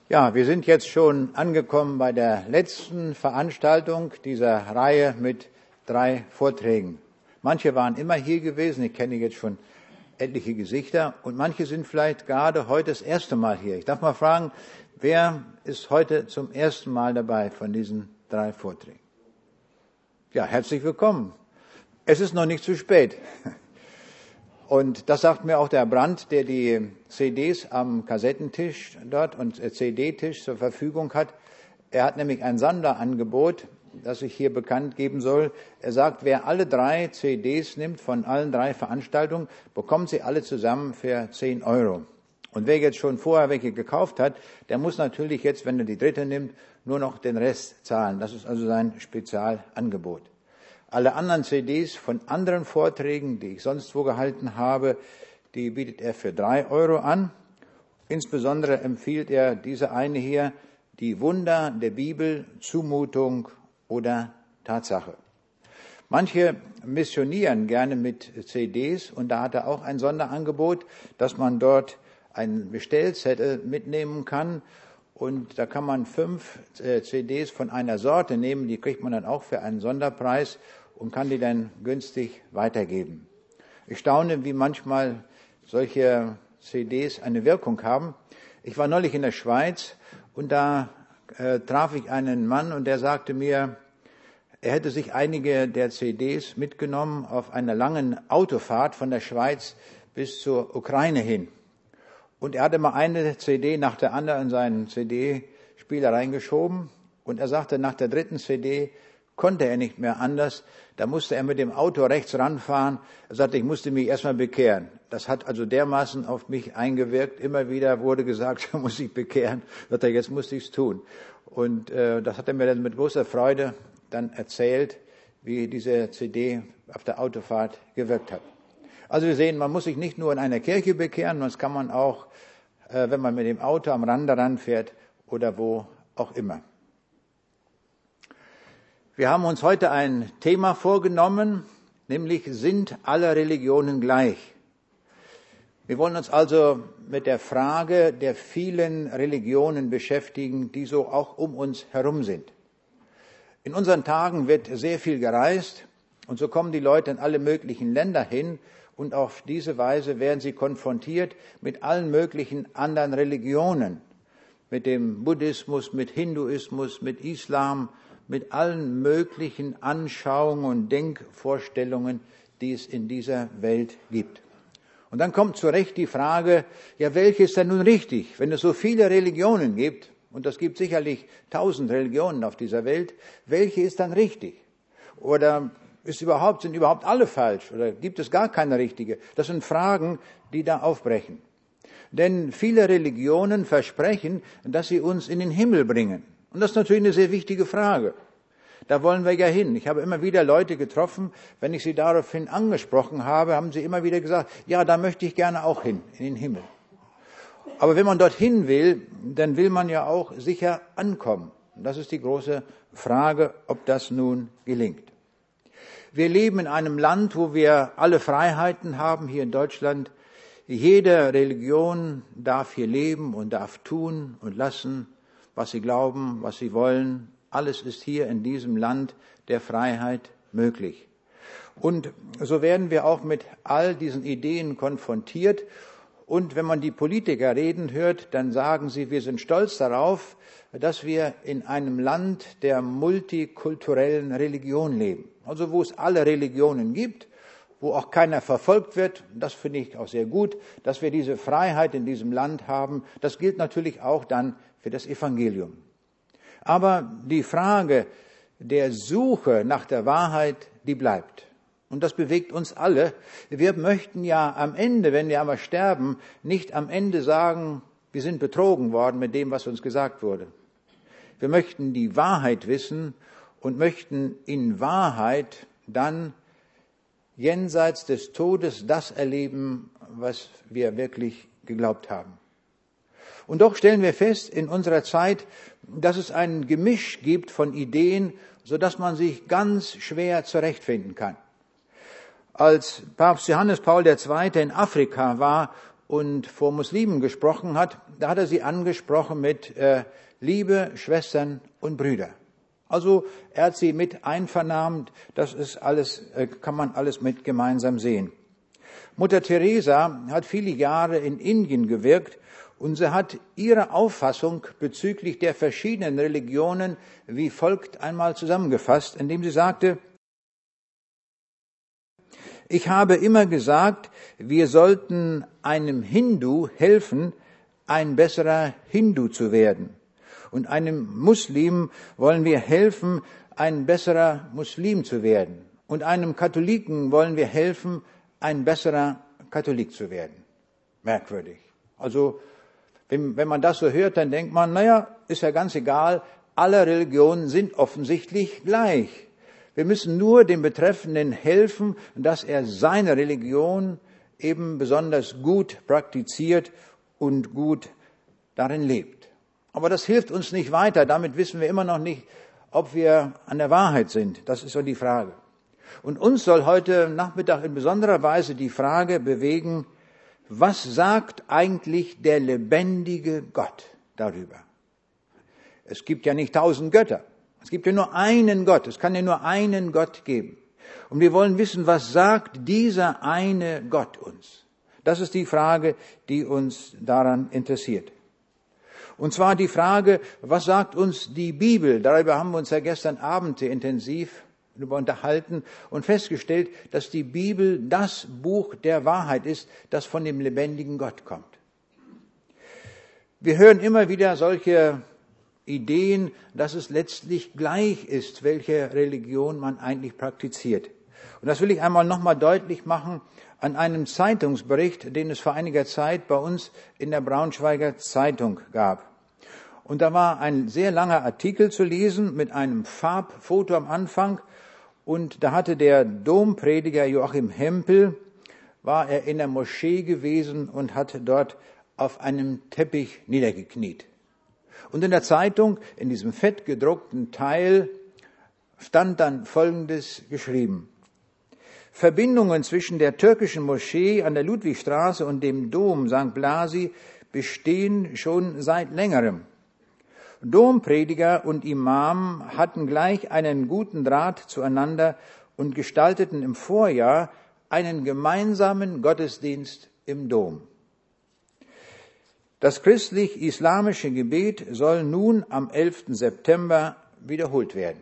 Ja, wir sind jetzt schon angekommen bei der letzten Veranstaltung dieser Reihe mit 3 Vorträgen. Manche waren immer hier gewesen, ich kenne jetzt schon etliche Gesichter und manche sind vielleicht gerade heute das erste Mal hier. Ich darf mal fragen, wer ist heute zum ersten Mal dabei von diesen 3 Vorträgen? Ja, herzlich willkommen. Es ist noch nicht zu spät. Und das sagt mir auch der Brandt, der die CDs am Kassettentisch dort und CD-Tisch zur Verfügung hat. Er hat nämlich ein Sonderangebot, das ich hier bekannt geben soll. Er sagt, wer alle 3 CDs nimmt von allen 3 Veranstaltungen, bekommt sie alle zusammen für 10 €. Und wer jetzt schon vorher welche gekauft hat, der muss natürlich jetzt, wenn er die 3. nimmt, nur noch den Rest zahlen. Das ist also sein Spezialangebot. Alle anderen CDs von anderen Vorträgen, die ich sonst wo gehalten habe, die bietet er für 3 € an. Insbesondere empfiehlt er diese eine hier, die Wunder der Bibel, Zumutung oder Tatsache. Manche missionieren gerne mit CDs und da hat er auch ein Sonderangebot, dass man dort einen Bestellzettel mitnehmen kann. Und da kann man 5 CDs von einer Sorte nehmen, die kriegt man dann auch für einen Sonderpreis und kann die dann günstig weitergeben. Ich staune, wie manchmal solche CDs eine Wirkung haben. Ich war neulich in der Schweiz und da traf ich einen Mann und der sagte mir, er hätte sich einige der CDs mitgenommen auf einer langen Autofahrt von der Schweiz bis zur Ukraine hin. Und er hatte mal eine CD nach der anderen in seinen CD-Spieler reingeschoben. Und er sagte, nach der 3. CD konnte er nicht mehr anders. Da musste er mit dem Auto rechts ranfahren. Er sagte, ich musste mich erstmal bekehren. Das hat also dermaßen auf mich eingewirkt. Immer wieder wurde gesagt, er muss sich bekehren. Er sagte, jetzt musste ich es tun. Und das hat er mir dann mit großer Freude dann erzählt, wie diese CD auf der Autofahrt gewirkt hat. Also wir sehen, man muss sich nicht nur in einer Kirche bekehren, das kann man auch, wenn man mit dem Auto am Rande ranfährt oder wo auch immer. Wir haben uns heute ein Thema vorgenommen, nämlich sind alle Religionen gleich? Wir wollen uns also mit der Frage der vielen Religionen beschäftigen, die so auch um uns herum sind. In unseren Tagen wird sehr viel gereist und so kommen die Leute in alle möglichen Länder hin und auf diese Weise werden sie konfrontiert mit allen möglichen anderen Religionen, mit dem Buddhismus, mit Hinduismus, mit Islam, mit allen möglichen Anschauungen und Denkvorstellungen, die es in dieser Welt gibt. Und dann kommt zu Recht die Frage, ja, welche ist denn nun richtig? Wenn es so viele Religionen gibt, und es gibt sicherlich 1000 Religionen auf dieser Welt, welche ist dann richtig? Oder sind überhaupt alle falsch? Oder gibt es gar keine richtige? Das sind Fragen, die da aufbrechen. Denn viele Religionen versprechen, dass sie uns in den Himmel bringen. Und das ist natürlich eine sehr wichtige Frage. Da wollen wir ja hin. Ich habe immer wieder Leute getroffen, wenn ich sie daraufhin angesprochen habe, haben sie immer wieder gesagt, ja, da möchte ich gerne auch hin, in den Himmel. Aber wenn man dorthin will, dann will man ja auch sicher ankommen. Und das ist die große Frage, ob das nun gelingt. Wir leben in einem Land, wo wir alle Freiheiten haben, hier in Deutschland. Jede Religion darf hier leben und darf tun und lassen, was sie glauben, was sie wollen. Alles ist hier in diesem Land der Freiheit möglich. Und so werden wir auch mit all diesen Ideen konfrontiert. Und wenn man die Politiker reden hört, dann sagen sie, wir sind stolz darauf, dass wir in einem Land der multikulturellen Religion leben. Also wo es alle Religionen gibt, wo auch keiner verfolgt wird. Das finde ich auch sehr gut, dass wir diese Freiheit in diesem Land haben. Das gilt natürlich auch dann für das Evangelium. Aber die Frage der Suche nach der Wahrheit, die bleibt. Und das bewegt uns alle. Wir möchten ja am Ende, wenn wir einmal sterben, nicht am Ende sagen, wir sind betrogen worden mit dem, was uns gesagt wurde. Wir möchten die Wahrheit wissen und möchten in Wahrheit dann jenseits des Todes das erleben, was wir wirklich geglaubt haben. Und doch stellen wir fest in unserer Zeit, dass es ein Gemisch gibt von Ideen, sodass man sich ganz schwer zurechtfinden kann. Als Papst Johannes Paul II. In Afrika war und vor Muslimen gesprochen hat, da hat er sie angesprochen mit liebe Schwestern und Brüder. Also er hat sie mit einvernahmt, das ist alles, kann man alles mit gemeinsam sehen. Mutter Teresa hat viele Jahre in Indien gewirkt und sie hat ihre Auffassung bezüglich der verschiedenen Religionen wie folgt einmal zusammengefasst, indem sie sagte: Ich habe immer gesagt, wir sollten einem Hindu helfen, ein besserer Hindu zu werden. Und einem Muslim wollen wir helfen, ein besserer Muslim zu werden. Und einem Katholiken wollen wir helfen, ein besserer Katholik zu werden. Merkwürdig. Also, wenn man das so hört, dann denkt man, ist ja ganz egal, alle Religionen sind offensichtlich gleich. Wir müssen nur dem Betreffenden helfen, dass er seine Religion eben besonders gut praktiziert und gut darin lebt. Aber das hilft uns nicht weiter. Damit wissen wir immer noch nicht, ob wir an der Wahrheit sind. Das ist so die Frage. Und uns soll heute Nachmittag in besonderer Weise die Frage bewegen, was sagt eigentlich der lebendige Gott darüber? Es gibt ja nicht 1000 Götter. Es gibt ja nur einen Gott. Es kann ja nur einen Gott geben. Und wir wollen wissen, was sagt dieser eine Gott uns? Das ist die Frage, die uns daran interessiert. Und zwar die Frage, was sagt uns die Bibel? Darüber haben wir uns ja gestern Abend sehr intensiv unterhalten und festgestellt, dass die Bibel das Buch der Wahrheit ist, das von dem lebendigen Gott kommt. Wir hören immer wieder solche Ideen, dass es letztlich gleich ist, welche Religion man eigentlich praktiziert. Und das will ich einmal nochmal deutlich machen an einem Zeitungsbericht, den es vor einiger Zeit bei uns in der Braunschweiger Zeitung gab. Und da war ein sehr langer Artikel zu lesen mit einem Farbfoto am Anfang. Und da hatte der Domprediger Joachim Hempel, war er in der Moschee gewesen und hat dort auf einem Teppich niedergekniet. Und in der Zeitung, in diesem fett gedruckten Teil, stand dann Folgendes geschrieben: Verbindungen zwischen der türkischen Moschee an der Ludwigstraße und dem Dom St. Blasi bestehen schon seit längerem. Domprediger und Imam hatten gleich einen guten Draht zueinander und gestalteten im Vorjahr einen gemeinsamen Gottesdienst im Dom. Das christlich-islamische Gebet soll nun am 11. September wiederholt werden.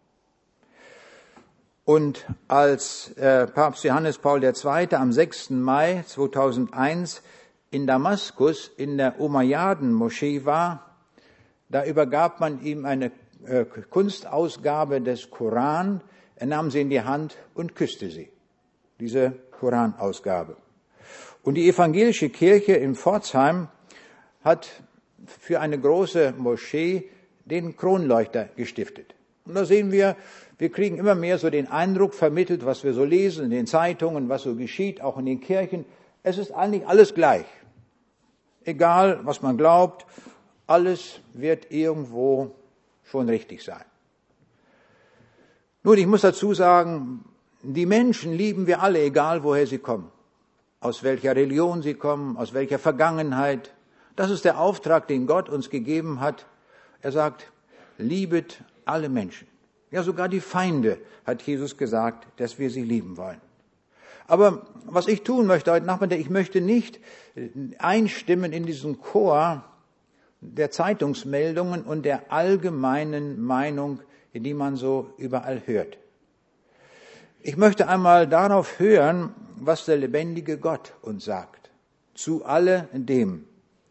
Und als Papst Johannes Paul II. Am 6. Mai 2001 in Damaskus in der Umayyaden-Moschee war, da übergab man ihm eine Kunstausgabe des Koran. Er nahm sie in die Hand und küsste sie, diese Koranausgabe. Und die evangelische Kirche in Pforzheim hat für eine große Moschee den Kronleuchter gestiftet. Und da sehen wir kriegen immer mehr so den Eindruck vermittelt, was wir so lesen in den Zeitungen, was so geschieht, auch in den Kirchen. Es ist eigentlich alles gleich. Egal, was man glaubt, alles wird irgendwo schon richtig sein. Nun, ich muss dazu sagen, die Menschen lieben wir alle, egal woher sie kommen. Aus welcher Religion sie kommen, aus welcher Vergangenheit. Das ist der Auftrag, den Gott uns gegeben hat. Er sagt, liebet alle Menschen. Ja, sogar die Feinde, hat Jesus gesagt, dass wir sie lieben wollen. Aber was ich tun möchte heute Nachmittag, ich möchte nicht einstimmen in diesen Chor der Zeitungsmeldungen und der allgemeinen Meinung, die man so überall hört. Ich möchte einmal darauf hören, was der lebendige Gott uns sagt. Zu alledem.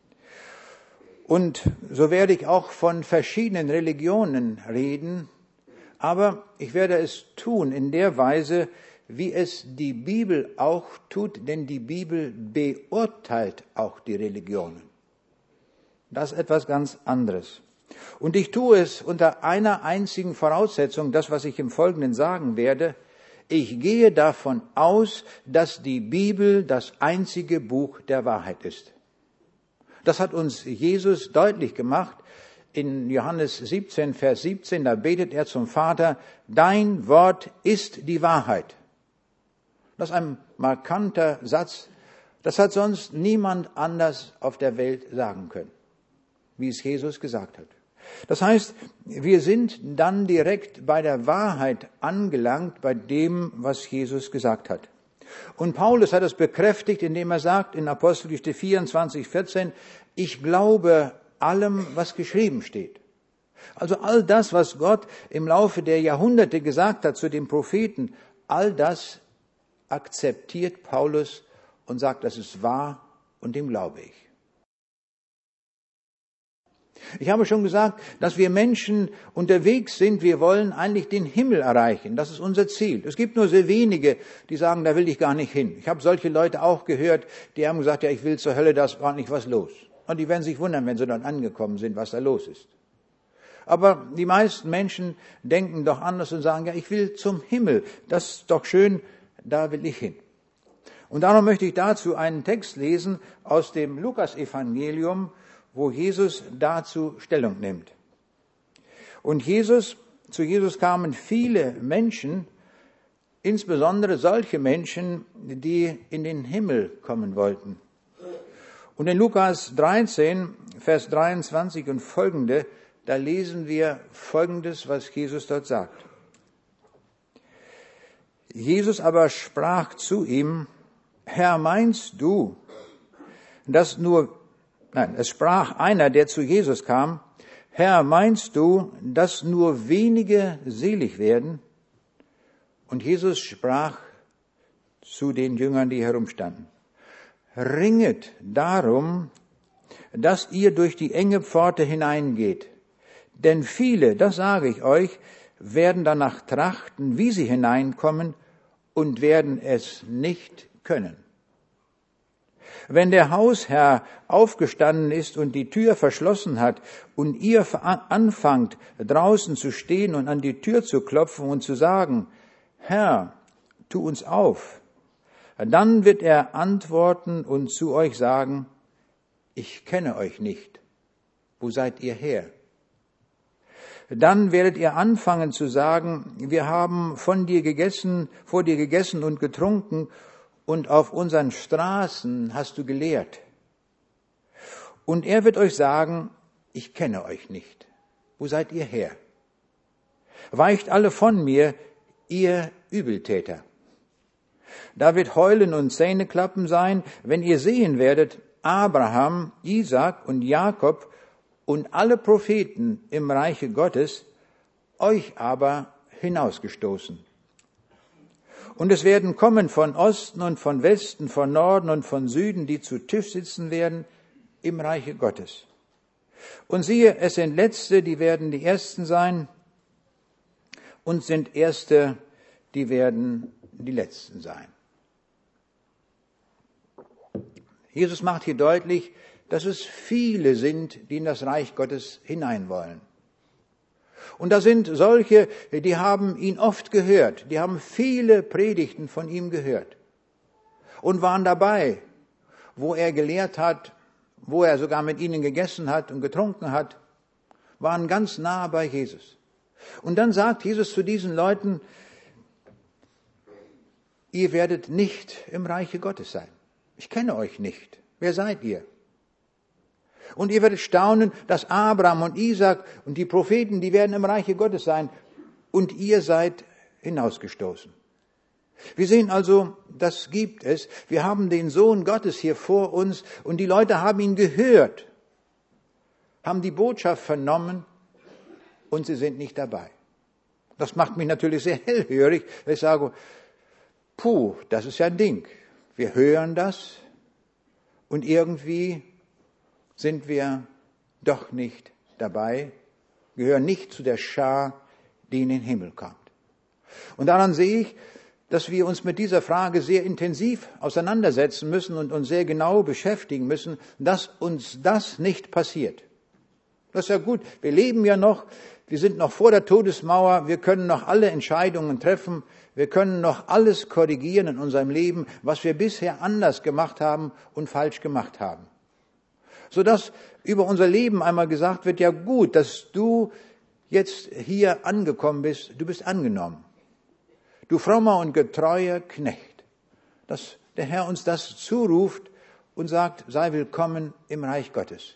Und so werde ich auch von verschiedenen Religionen reden, aber ich werde es tun in der Weise, wie es die Bibel auch tut, denn die Bibel beurteilt auch die Religionen. Das ist etwas ganz anderes. Und ich tue es unter einer einzigen Voraussetzung, das, was ich im Folgenden sagen werde. Ich gehe davon aus, dass die Bibel das einzige Buch der Wahrheit ist. Das hat uns Jesus deutlich gemacht. In Johannes 17, Vers 17, da betet er zum Vater, dein Wort ist die Wahrheit. Das ist ein markanter Satz. Das hat sonst niemand anders auf der Welt sagen können, wie es Jesus gesagt hat. Das heißt, wir sind dann direkt bei der Wahrheit angelangt, bei dem, was Jesus gesagt hat. Und Paulus hat es bekräftigt, indem er sagt in Apostelgeschichte 24,14, ich glaube allem, was geschrieben steht. Also all das, was Gott im Laufe der Jahrhunderte gesagt hat zu den Propheten, all das akzeptiert Paulus und sagt, das ist wahr und dem glaube ich. Ich habe schon gesagt, dass wir Menschen unterwegs sind, wir wollen eigentlich den Himmel erreichen. Das ist unser Ziel. Es gibt nur sehr wenige, die sagen, da will ich gar nicht hin. Ich habe solche Leute auch gehört, die haben gesagt, ja, ich will zur Hölle, da ist gar nicht was los. Und die werden sich wundern, wenn sie dort angekommen sind, was da los ist. Aber die meisten Menschen denken doch anders und sagen, ja, ich will zum Himmel. Das ist doch schön, da will ich hin. Und darum möchte ich dazu einen Text lesen aus dem Lukas-Evangelium, wo Jesus dazu Stellung nimmt. Und zu Jesus kamen viele Menschen, insbesondere solche Menschen, die in den Himmel kommen wollten. Und in Lukas 13, Vers 23 und folgende, da lesen wir Folgendes, was Jesus dort sagt. Jesus aber sprach zu ihm, Herr, meinst du, dass es sprach einer, der zu Jesus kam, Herr, meinst du, dass nur wenige selig werden? Und Jesus sprach zu den Jüngern, die herumstanden, ringet darum, dass ihr durch die enge Pforte hineingeht. Denn viele, das sage ich euch, werden danach trachten, wie sie hineinkommen und werden es nicht können. Wenn der Hausherr aufgestanden ist und die Tür verschlossen hat und ihr anfangt, draußen zu stehen und an die Tür zu klopfen und zu sagen, Herr, tu uns auf, dann wird er antworten und zu euch sagen, ich kenne euch nicht. Wo seid ihr her? Dann werdet ihr anfangen zu sagen, wir haben vor dir gegessen und getrunken und auf unseren Straßen hast du gelehrt. Und er wird euch sagen, ich kenne euch nicht. Wo seid ihr her? Weicht alle von mir, ihr Übeltäter. Da wird Heulen und Zähneklappen sein, wenn ihr sehen werdet, Abraham, Isaak und Jakob und alle Propheten im Reiche Gottes, euch aber hinausgestoßen. Und es werden kommen von Osten und von Westen, von Norden und von Süden, die zu Tisch sitzen werden im Reiche Gottes. Und siehe, es sind Letzte, die werden die Ersten sein, und sind Erste, die werden die Letzten sein. Jesus macht hier deutlich, dass es viele sind, die in das Reich Gottes hinein wollen. Und da sind solche, die haben ihn oft gehört, die haben viele Predigten von ihm gehört und waren dabei, wo er gelehrt hat, wo er sogar mit ihnen gegessen hat und getrunken hat, waren ganz nah bei Jesus. Und dann sagt Jesus zu diesen Leuten, ihr werdet nicht im Reiche Gottes sein. Ich kenne euch nicht. Wer seid ihr? Und ihr werdet staunen, dass Abraham und Isaak und die Propheten, die werden im Reiche Gottes sein. Und ihr seid hinausgestoßen. Wir sehen also, das gibt es. Wir haben den Sohn Gottes hier vor uns und die Leute haben ihn gehört, haben die Botschaft vernommen und sie sind nicht dabei. Das macht mich natürlich sehr hellhörig, weil ich sage, das ist ja ein Ding. Wir hören das und irgendwie sind wir doch nicht dabei, gehören nicht zu der Schar, die in den Himmel kommt. Und daran sehe ich, dass wir uns mit dieser Frage sehr intensiv auseinandersetzen müssen und uns sehr genau beschäftigen müssen, dass uns das nicht passiert. Das ist ja gut, wir leben ja noch, wir sind noch vor der Todesmauer, wir können noch alle Entscheidungen treffen, wir können noch alles korrigieren in unserem Leben, was wir bisher anders gemacht haben und falsch gemacht haben. Sodass über unser Leben einmal gesagt wird, ja gut, dass du jetzt hier angekommen bist, du bist angenommen. Du frommer und getreuer Knecht. Dass der Herr uns das zuruft und sagt, sei willkommen im Reich Gottes.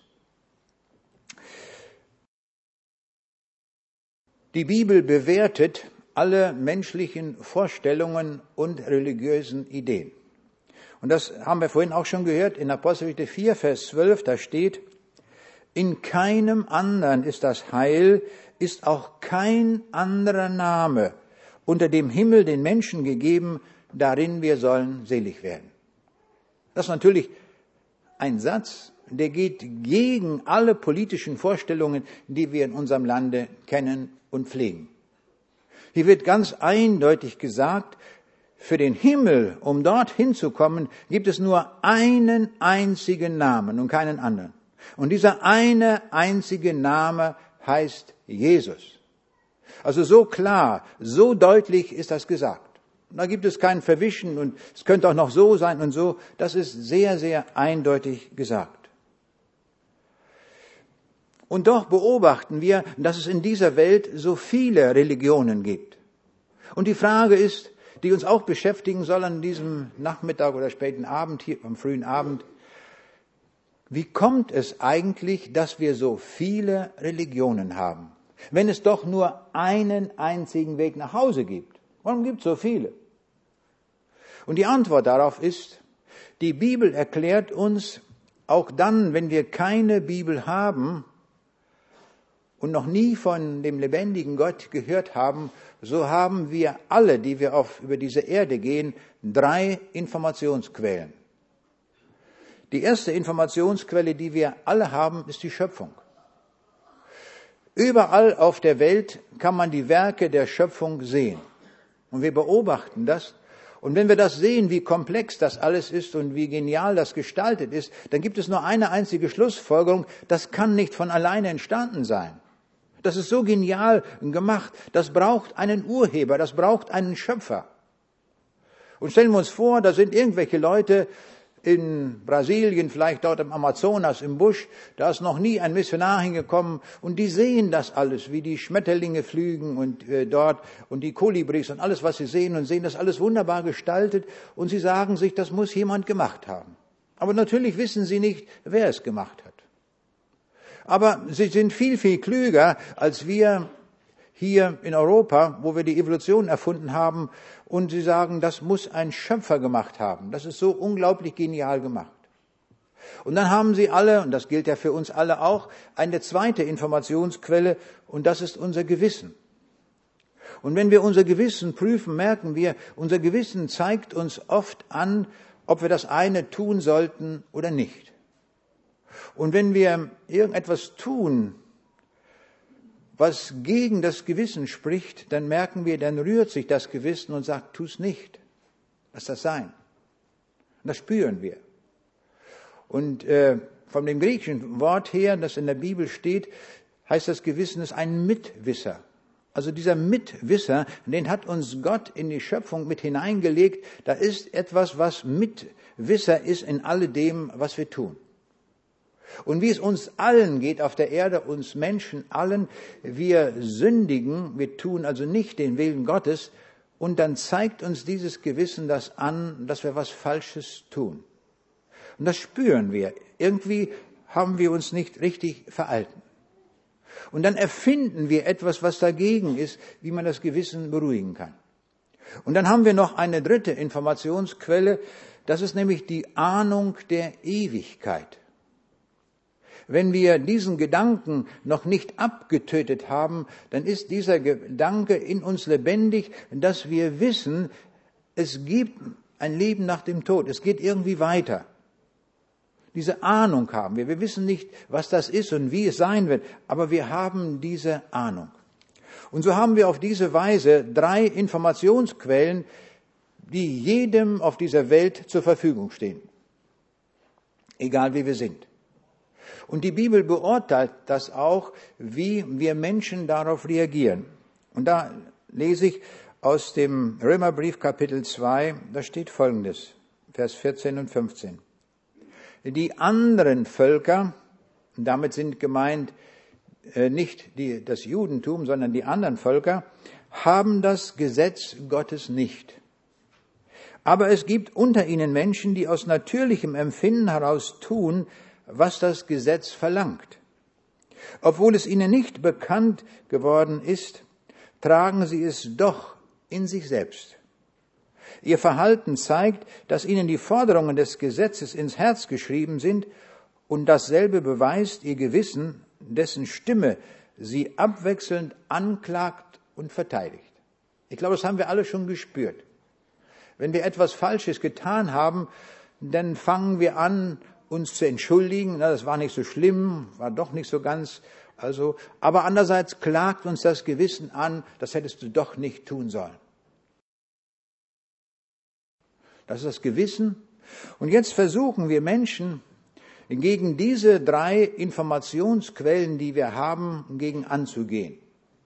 Die Bibel bewertet alle menschlichen Vorstellungen und religiösen Ideen. Und das haben wir vorhin auch schon gehört, in Apostelgeschichte 4, Vers 12, da steht, in keinem anderen ist das Heil, ist auch kein anderer Name unter dem Himmel den Menschen gegeben, darin wir sollen selig werden. Das ist natürlich ein Satz, der geht gegen alle politischen Vorstellungen, die wir in unserem Lande kennen und pflegen. Hier wird ganz eindeutig gesagt, für den Himmel, um dort hinzukommen, gibt es nur einen einzigen Namen und keinen anderen. Und dieser eine einzige Name heißt Jesus. Also so klar, so deutlich ist das gesagt. Da gibt es kein Verwischen und es könnte auch noch so sein und so. Das ist sehr, sehr eindeutig gesagt. Und doch beobachten wir, dass es in dieser Welt so viele Religionen gibt. Und die Frage ist, die uns auch beschäftigen soll an diesem Nachmittag oder späten Abend, hier am frühen Abend, wie kommt es eigentlich, dass wir so viele Religionen haben? Wenn es doch nur einen einzigen Weg nach Hause gibt. Warum gibt es so viele? Und die Antwort darauf ist, die Bibel erklärt uns, auch dann, wenn wir keine Bibel haben und noch nie von dem lebendigen Gott gehört haben, so haben wir alle, die wir über diese Erde gehen, 3 Informationsquellen. Die erste Informationsquelle, die wir alle haben, ist die Schöpfung. Überall auf der Welt kann man die Werke der Schöpfung sehen. Und wir beobachten das. Und wenn wir das sehen, wie komplex das alles ist und wie genial das gestaltet ist, dann gibt es nur eine einzige Schlussfolgerung, das kann nicht von alleine entstanden sein. Das ist so genial gemacht, das braucht einen Urheber, das braucht einen Schöpfer. Und stellen wir uns vor, da sind irgendwelche Leute in Brasilien, vielleicht dort im Amazonas, im Busch, da ist noch nie ein Missionar hingekommen und die sehen das alles, wie die Schmetterlinge fliegen und dort und die Kolibris und alles, was sie sehen und sehen das alles wunderbar gestaltet und sie sagen sich, das muss jemand gemacht haben. Aber natürlich wissen sie nicht, wer es gemacht hat. Aber sie sind viel, viel klüger als wir hier in Europa, wo wir die Evolution erfunden haben. Und sie sagen, das muss ein Schöpfer gemacht haben. Das ist so unglaublich genial gemacht. Und dann haben sie alle, und das gilt ja für uns alle auch, eine zweite Informationsquelle, und das ist unser Gewissen. Und wenn wir unser Gewissen prüfen, merken wir, unser Gewissen zeigt uns oft an, ob wir das eine tun sollten oder nicht. Und wenn wir irgendetwas tun, was gegen das Gewissen spricht, dann merken wir, dann rührt sich das Gewissen und sagt, tu's nicht. Lass das sein. Und das spüren wir. Und von dem griechischen Wort her, das in der Bibel steht, heißt das Gewissen ist ein Mitwisser. Also dieser Mitwisser, den hat uns Gott in die Schöpfung mit hineingelegt. Da ist etwas, was Mitwisser ist in alledem, was wir tun. Und wie es uns allen geht auf der Erde, uns Menschen allen, wir sündigen, wir tun also nicht den Willen Gottes und dann zeigt uns dieses Gewissen das an, dass wir was Falsches tun. Und das spüren wir. Irgendwie haben wir uns nicht richtig verhalten. Und dann erfinden wir etwas, was dagegen ist, wie man das Gewissen beruhigen kann. Und dann haben wir noch eine dritte Informationsquelle, das ist nämlich die Ahnung der Ewigkeit. Wenn wir diesen Gedanken noch nicht abgetötet haben, dann ist dieser Gedanke in uns lebendig, dass wir wissen, es gibt ein Leben nach dem Tod. Es geht irgendwie weiter. Diese Ahnung haben wir. Wir wissen nicht, was das ist und wie es sein wird, aber wir haben diese Ahnung. Und so haben wir auf diese Weise 3 Informationsquellen, die jedem auf dieser Welt zur Verfügung stehen. Egal wie wir sind. Und die Bibel beurteilt das auch, wie wir Menschen darauf reagieren. Und da lese ich aus dem Römerbrief Kapitel 2, da steht Folgendes, Vers 14 und 15. Die anderen Völker, damit sind gemeint nicht das Judentum, sondern die anderen Völker, haben das Gesetz Gottes nicht. Aber es gibt unter ihnen Menschen, die aus natürlichem Empfinden heraus tun, was das Gesetz verlangt. Obwohl es ihnen nicht bekannt geworden ist, tragen sie es doch in sich selbst. Ihr Verhalten zeigt, dass ihnen die Forderungen des Gesetzes ins Herz geschrieben sind, und dasselbe beweist ihr Gewissen, dessen Stimme sie abwechselnd anklagt und verteidigt. Ich glaube, das haben wir alle schon gespürt. Wenn wir etwas Falsches getan haben, dann fangen wir an, uns zu entschuldigen. Na, das war nicht so schlimm, war doch nicht so ganz. Aber andererseits klagt uns das Gewissen an, das hättest du doch nicht tun sollen. Das ist das Gewissen. Und jetzt versuchen wir Menschen, gegen diese 3 Informationsquellen, die wir haben, gegen anzugehen.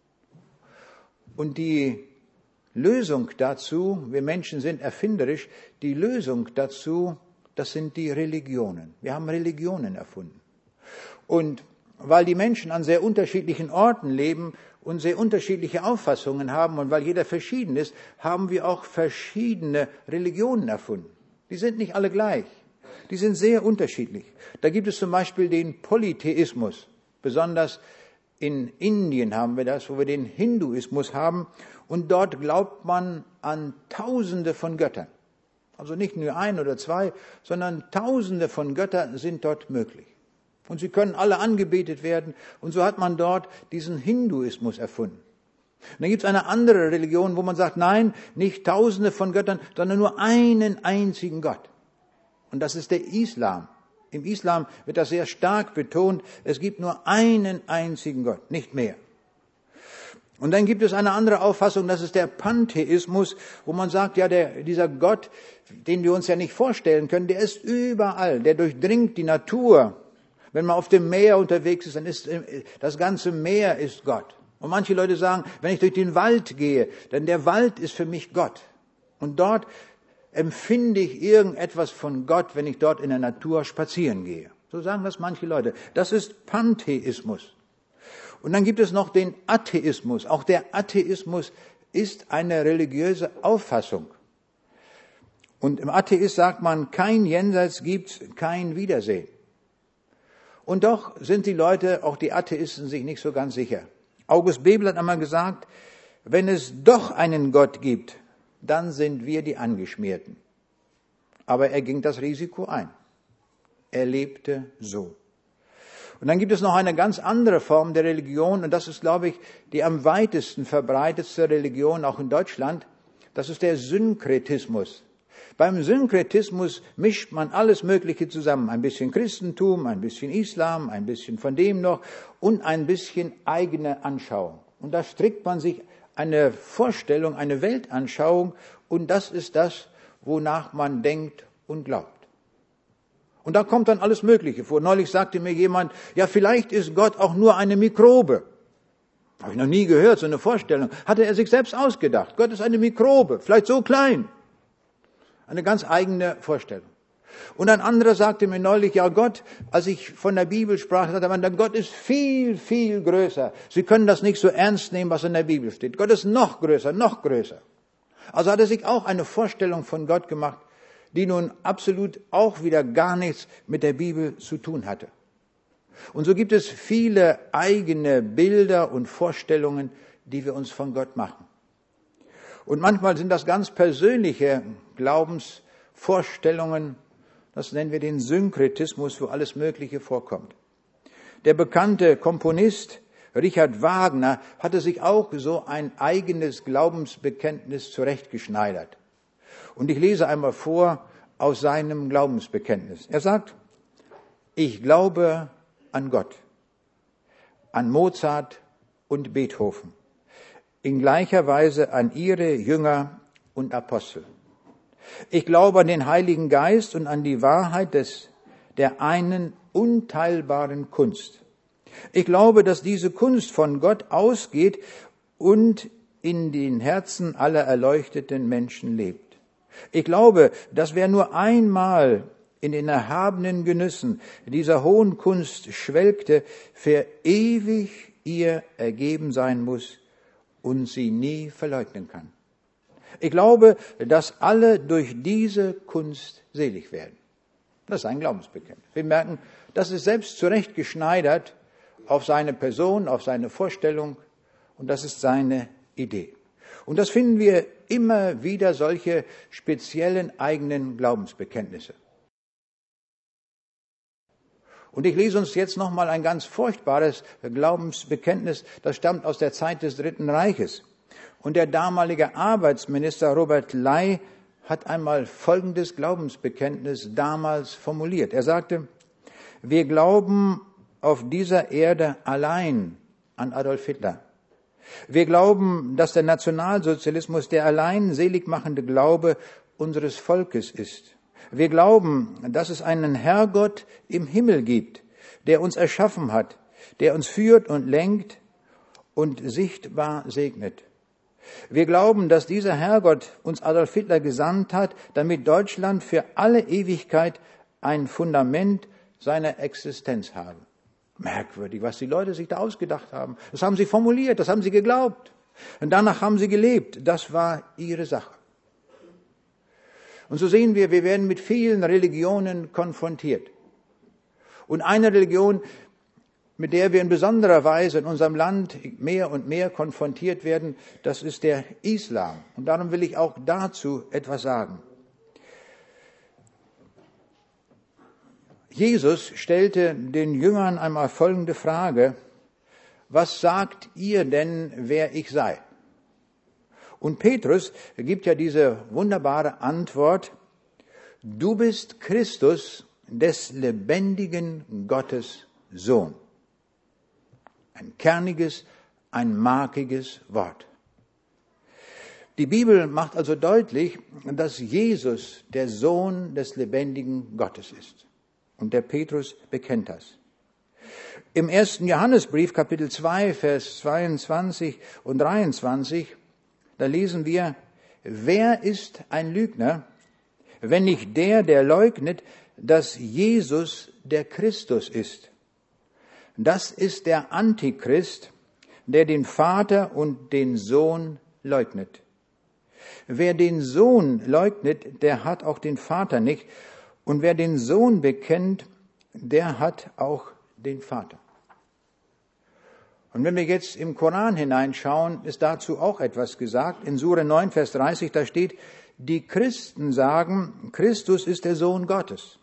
Und die Lösung dazu, wir Menschen sind erfinderisch, die Lösung dazu, das sind die Religionen. Wir haben Religionen erfunden. Und weil die Menschen an sehr unterschiedlichen Orten leben und sehr unterschiedliche Auffassungen haben und weil jeder verschieden ist, haben wir auch verschiedene Religionen erfunden. Die sind nicht alle gleich. Die sind sehr unterschiedlich. Da gibt es zum Beispiel den Polytheismus. Besonders in Indien haben wir das, wo wir den Hinduismus haben. Und dort glaubt man an Tausende von Göttern. Also nicht nur 1 oder 2, sondern Tausende von Göttern sind dort möglich. Und sie können alle angebetet werden. Und so hat man dort diesen Hinduismus erfunden. Und dann gibt es eine andere Religion, wo man sagt, nein, nicht Tausende von Göttern, sondern nur einen einzigen Gott. Und das ist der Islam. Im Islam wird das sehr stark betont, es gibt nur einen einzigen Gott, nicht mehr. Und dann gibt es eine andere Auffassung, das ist der Pantheismus, wo man sagt, ja, dieser Gott, den wir uns ja nicht vorstellen können, der ist überall, der durchdringt die Natur. Wenn man auf dem Meer unterwegs ist, dann ist das ganze Meer ist Gott. Und manche Leute sagen, wenn ich durch den Wald gehe, denn der Wald ist für mich Gott. Und dort empfinde ich irgendetwas von Gott, wenn ich dort in der Natur spazieren gehe. So sagen das manche Leute. Das ist Pantheismus. Und dann gibt es noch den Atheismus. Auch der Atheismus ist eine religiöse Auffassung. Und im Atheist sagt man, kein Jenseits gibt's, kein Wiedersehen. Und doch sind die Leute, auch die Atheisten, sich nicht so ganz sicher. August Bebel hat einmal gesagt, wenn es doch einen Gott gibt, dann sind wir die Angeschmierten. Aber er ging das Risiko ein. Er lebte so. Und dann gibt es noch eine ganz andere Form der Religion, und das ist, glaube ich, die am weitesten verbreitetste Religion, auch in Deutschland. Das ist der Synkretismus. Beim Synkretismus mischt man alles Mögliche zusammen. Ein bisschen Christentum, ein bisschen Islam, ein bisschen von dem noch und ein bisschen eigene Anschauung. Und da strickt man sich eine Vorstellung, eine Weltanschauung, und das ist das, wonach man denkt und glaubt. Und da kommt dann alles Mögliche vor. Neulich sagte mir jemand, ja, vielleicht ist Gott auch nur eine Mikrobe. Habe ich noch nie gehört, so eine Vorstellung. Hatte er sich selbst ausgedacht. Gott ist eine Mikrobe, vielleicht so klein. Eine ganz eigene Vorstellung. Und ein anderer sagte mir neulich, ja Gott, als ich von der Bibel sprach, sagte man, Gott ist viel, viel größer. Sie können das nicht so ernst nehmen, was in der Bibel steht. Gott ist noch größer, noch größer. Also hat er sich auch eine Vorstellung von Gott gemacht, die nun absolut auch wieder gar nichts mit der Bibel zu tun hatte. Und so gibt es viele eigene Bilder und Vorstellungen, die wir uns von Gott machen. Und manchmal sind das ganz persönliche Glaubensvorstellungen. Das nennen wir den Synkretismus, wo alles Mögliche vorkommt. Der bekannte Komponist Richard Wagner hatte sich auch so ein eigenes Glaubensbekenntnis zurechtgeschneidert. Und ich lese einmal vor aus seinem Glaubensbekenntnis. Er sagt, ich glaube an Gott, an Mozart und Beethoven, in gleicher Weise an ihre Jünger und Apostel. Ich glaube an den Heiligen Geist und an die Wahrheit der einen unteilbaren Kunst. Ich glaube, dass diese Kunst von Gott ausgeht und in den Herzen aller erleuchteten Menschen lebt. Ich glaube, dass wer nur einmal in den erhabenen Genüssen dieser hohen Kunst schwelgte, für ewig ihr ergeben sein muss und sie nie verleugnen kann. Ich glaube, dass alle durch diese Kunst selig werden. Das ist ein Glaubensbekenntnis. Wir merken, das ist selbst zurechtgeschneidert auf seine Person, auf seine Vorstellung, und das ist seine Idee. Und das finden wir immer wieder, solche speziellen eigenen Glaubensbekenntnisse. Und ich lese uns jetzt nochmal ein ganz furchtbares Glaubensbekenntnis, das stammt aus der Zeit des Dritten Reiches. Und der damalige Arbeitsminister Robert Ley hat einmal folgendes Glaubensbekenntnis damals formuliert. Er sagte, wir glauben auf dieser Erde allein an Adolf Hitler. Wir glauben, dass der Nationalsozialismus der allein seligmachende Glaube unseres Volkes ist. Wir glauben, dass es einen Herrgott im Himmel gibt, der uns erschaffen hat, der uns führt und lenkt und sichtbar segnet. Wir glauben, dass dieser Herrgott uns Adolf Hitler gesandt hat, damit Deutschland für alle Ewigkeit ein Fundament seiner Existenz habe. Merkwürdig, was die Leute sich da ausgedacht haben. Das haben sie formuliert, das haben sie geglaubt. Und danach haben sie gelebt. Das war ihre Sache. Und so sehen wir werden mit vielen Religionen konfrontiert. Und eine Religion, mit der wir in besonderer Weise in unserem Land mehr und mehr konfrontiert werden, das ist der Islam. Und darum will ich auch dazu etwas sagen. Jesus stellte den Jüngern einmal folgende Frage: Was sagt ihr denn, wer ich sei? Und Petrus gibt ja diese wunderbare Antwort: Du bist Christus, des lebendigen Gottes Sohn. Ein kerniges, ein markiges Wort. Die Bibel macht also deutlich, dass Jesus der Sohn des lebendigen Gottes ist. Und der Petrus bekennt das. Im 1. Johannesbrief, Kapitel 2, Vers 22 und 23, da lesen wir, wer ist ein Lügner, wenn nicht der leugnet, dass Jesus der Christus ist? Das ist der Antichrist, der den Vater und den Sohn leugnet. Wer den Sohn leugnet, der hat auch den Vater nicht. Und wer den Sohn bekennt, der hat auch den Vater. Und wenn wir jetzt im Koran hineinschauen, ist dazu auch etwas gesagt. In Sure 9, Vers 30, da steht, die Christen sagen, Christus ist der Sohn Gottes.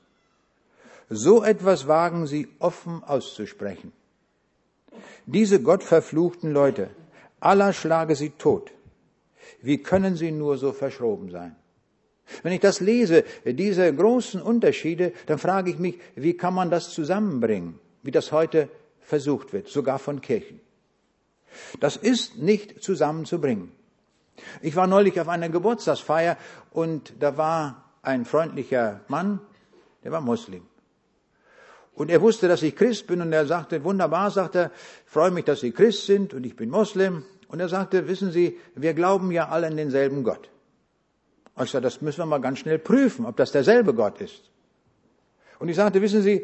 So etwas wagen sie offen auszusprechen. Diese gottverfluchten Leute, Allah schlage sie tot. Wie können sie nur so verschroben sein? Wenn ich das lese, diese großen Unterschiede, dann frage ich mich, wie kann man das zusammenbringen, wie das heute versucht wird, sogar von Kirchen. Das ist nicht zusammenzubringen. Ich war neulich auf einer Geburtstagsfeier und da war ein freundlicher Mann, der war Muslim. Und er wusste, dass ich Christ bin und er sagte, wunderbar, sagt er, freue mich, dass Sie Christ sind und ich bin Muslim. Und er sagte, wissen Sie, wir glauben ja alle an denselben Gott. Und ich sagte, das müssen wir mal ganz schnell prüfen, ob das derselbe Gott ist. Und ich sagte, wissen Sie,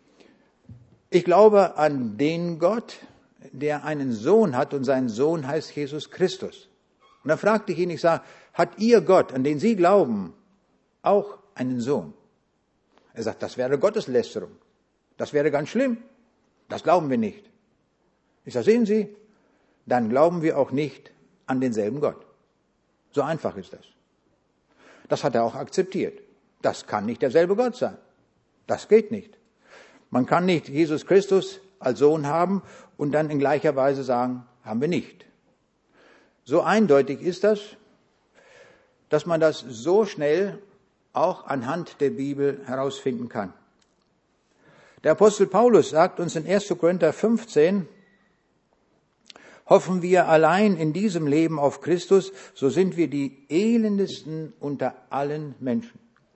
ich glaube an den Gott, der einen Sohn hat und sein Sohn heißt Jesus Christus. Und dann fragte ich ihn, ich sage, hat Ihr Gott, an den Sie glauben, auch einen Sohn? Er sagt, das wäre Gotteslästerung. Das wäre ganz schlimm. Das glauben wir nicht. Ich sage, sehen Sie, dann glauben wir auch nicht an denselben Gott. So einfach ist das. Das hat er auch akzeptiert. Das kann nicht derselbe Gott sein. Das geht nicht. Man kann nicht Jesus Christus als Sohn haben und dann in gleicher Weise sagen, haben wir nicht. So eindeutig ist das, dass man das so schnell auch anhand der Bibel herausfinden kann. Der Apostel Paulus sagt uns in 1. Korinther 15, hoffen wir allein in diesem Leben auf Christus, so sind wir die elendesten unter allen Menschen.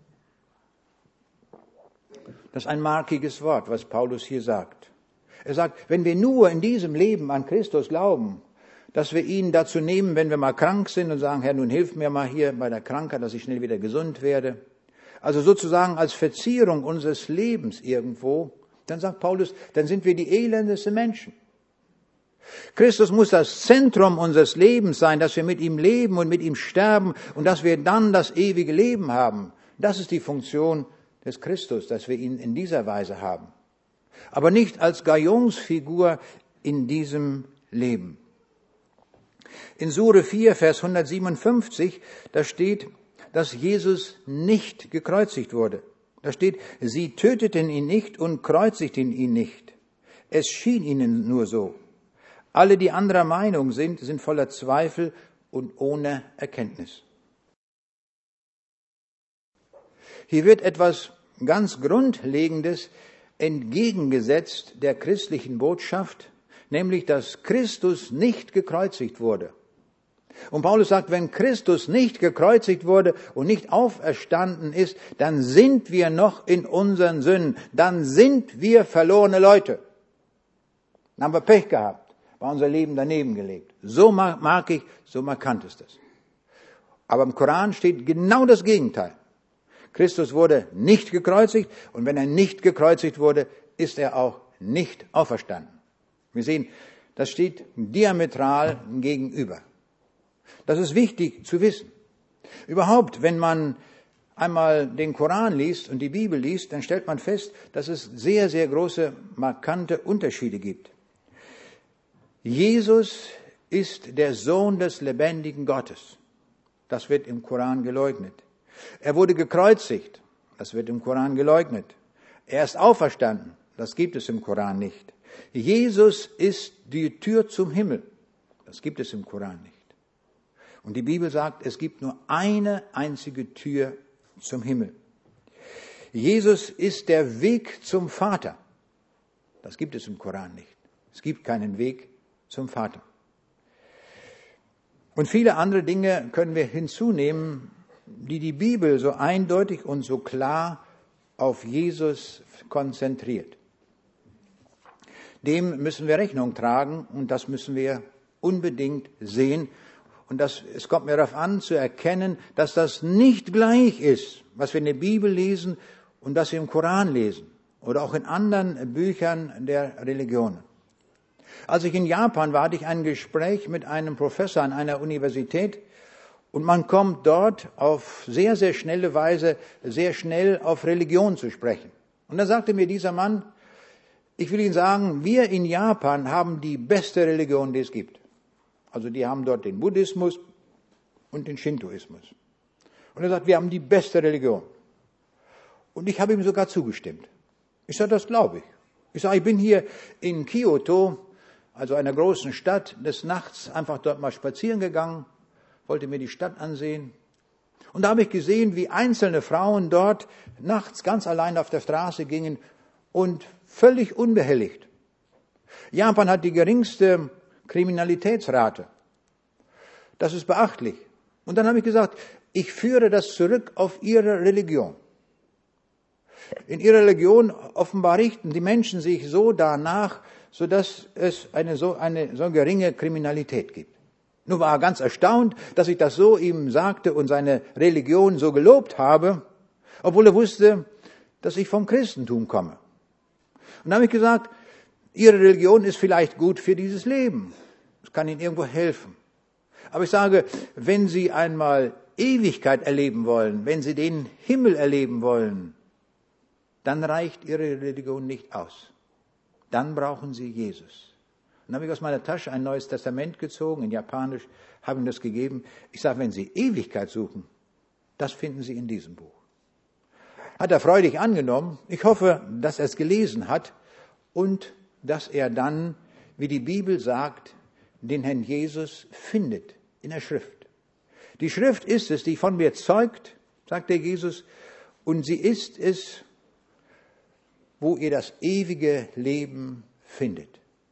Das ist ein markiges Wort, was Paulus hier sagt. Er sagt, wenn wir nur in diesem Leben an Christus glauben, dass wir ihn dazu nehmen, wenn wir mal krank sind und sagen, Herr, nun hilf mir mal hier bei der Krankheit, dass ich schnell wieder gesund werde. Also sozusagen als Verzierung unseres Lebens irgendwo, dann sagt Paulus, dann sind wir die elendesten Menschen. Christus muss das Zentrum unseres Lebens sein, dass wir mit ihm leben und mit ihm sterben und dass wir dann das ewige Leben haben. Das ist die Funktion des Christus, dass wir ihn in dieser Weise haben. Aber nicht als Galionsfigur in diesem Leben. In Sure 4, Vers 157, da steht, dass Jesus nicht gekreuzigt wurde. Da steht, sie töteten ihn nicht und kreuzigten ihn nicht. Es schien ihnen nur so. Alle, die anderer Meinung sind voller Zweifel und ohne Erkenntnis. Hier wird etwas ganz Grundlegendes entgegengesetzt der christlichen Botschaft, nämlich, dass Christus nicht gekreuzigt wurde. Und Paulus sagt, wenn Christus nicht gekreuzigt wurde und nicht auferstanden ist, dann sind wir noch in unseren Sünden. Dann sind wir verlorene Leute. Dann haben wir Pech gehabt, war unser Leben daneben gelegt. So markant ist das. Aber im Koran steht genau das Gegenteil. Christus wurde nicht gekreuzigt und wenn er nicht gekreuzigt wurde, ist er auch nicht auferstanden. Wir sehen, das steht diametral gegenüber. Das ist wichtig zu wissen. Überhaupt, wenn man einmal den Koran liest und die Bibel liest, dann stellt man fest, dass es sehr, sehr große, markante Unterschiede gibt. Jesus ist der Sohn des lebendigen Gottes. Das wird im Koran geleugnet. Er wurde gekreuzigt. Das wird im Koran geleugnet. Er ist auferstanden. Das gibt es im Koran nicht. Jesus ist die Tür zum Himmel. Das gibt es im Koran nicht. Und die Bibel sagt, es gibt nur eine einzige Tür zum Himmel. Jesus ist der Weg zum Vater. Das gibt es im Koran nicht. Es gibt keinen Weg zum Vater. Und viele andere Dinge können wir hinzunehmen, die die Bibel so eindeutig und so klar auf Jesus konzentriert. Dem müssen wir Rechnung tragen und das müssen wir unbedingt sehen. Und es kommt mir darauf an, zu erkennen, dass das nicht gleich ist, was wir in der Bibel lesen und was wir im Koran lesen oder auch in anderen Büchern der Religionen. Als ich in Japan war, hatte ich ein Gespräch mit einem Professor an einer Universität und man kommt dort auf sehr, sehr schnelle Weise, sehr schnell auf Religion zu sprechen. Und da sagte mir dieser Mann, ich will Ihnen sagen, wir in Japan haben die beste Religion, die es gibt. Also die haben dort den Buddhismus und den Shintoismus. Und er sagt, wir haben die beste Religion. Und ich habe ihm sogar zugestimmt. Ich sage, das glaube ich. Ich sage, ich bin hier in Kyoto, also einer großen Stadt, des Nachts einfach dort mal spazieren gegangen, wollte mir die Stadt ansehen. Und da habe ich gesehen, wie einzelne Frauen dort nachts ganz allein auf der Straße gingen und völlig unbehelligt. Japan hat die geringste Kriminalitätsrate. Das ist beachtlich. Und dann habe ich gesagt, ich führe das zurück auf Ihre Religion. In Ihrer Religion offenbar richten die Menschen sich so danach, sodass es eine so geringe Kriminalität gibt. Nun war er ganz erstaunt, dass ich das so ihm sagte und seine Religion so gelobt habe, obwohl er wusste, dass ich vom Christentum komme. Und dann habe ich gesagt, Ihre Religion ist vielleicht gut für dieses Leben. Es kann Ihnen irgendwo helfen. Aber ich sage, wenn Sie einmal Ewigkeit erleben wollen, wenn Sie den Himmel erleben wollen, dann reicht Ihre Religion nicht aus. Dann brauchen Sie Jesus. Und dann habe ich aus meiner Tasche ein Neues Testament gezogen, in Japanisch, habe ihm das gegeben. Ich sage, wenn Sie Ewigkeit suchen, das finden Sie in diesem Buch. Hat er freudig angenommen. Ich hoffe, dass er es gelesen hat und dass er dann, wie die Bibel sagt, den Herrn Jesus findet in der Schrift. Die Schrift ist es, die von mir zeugt, sagt der Jesus, und sie ist es, wo ihr das ewige Leben findet.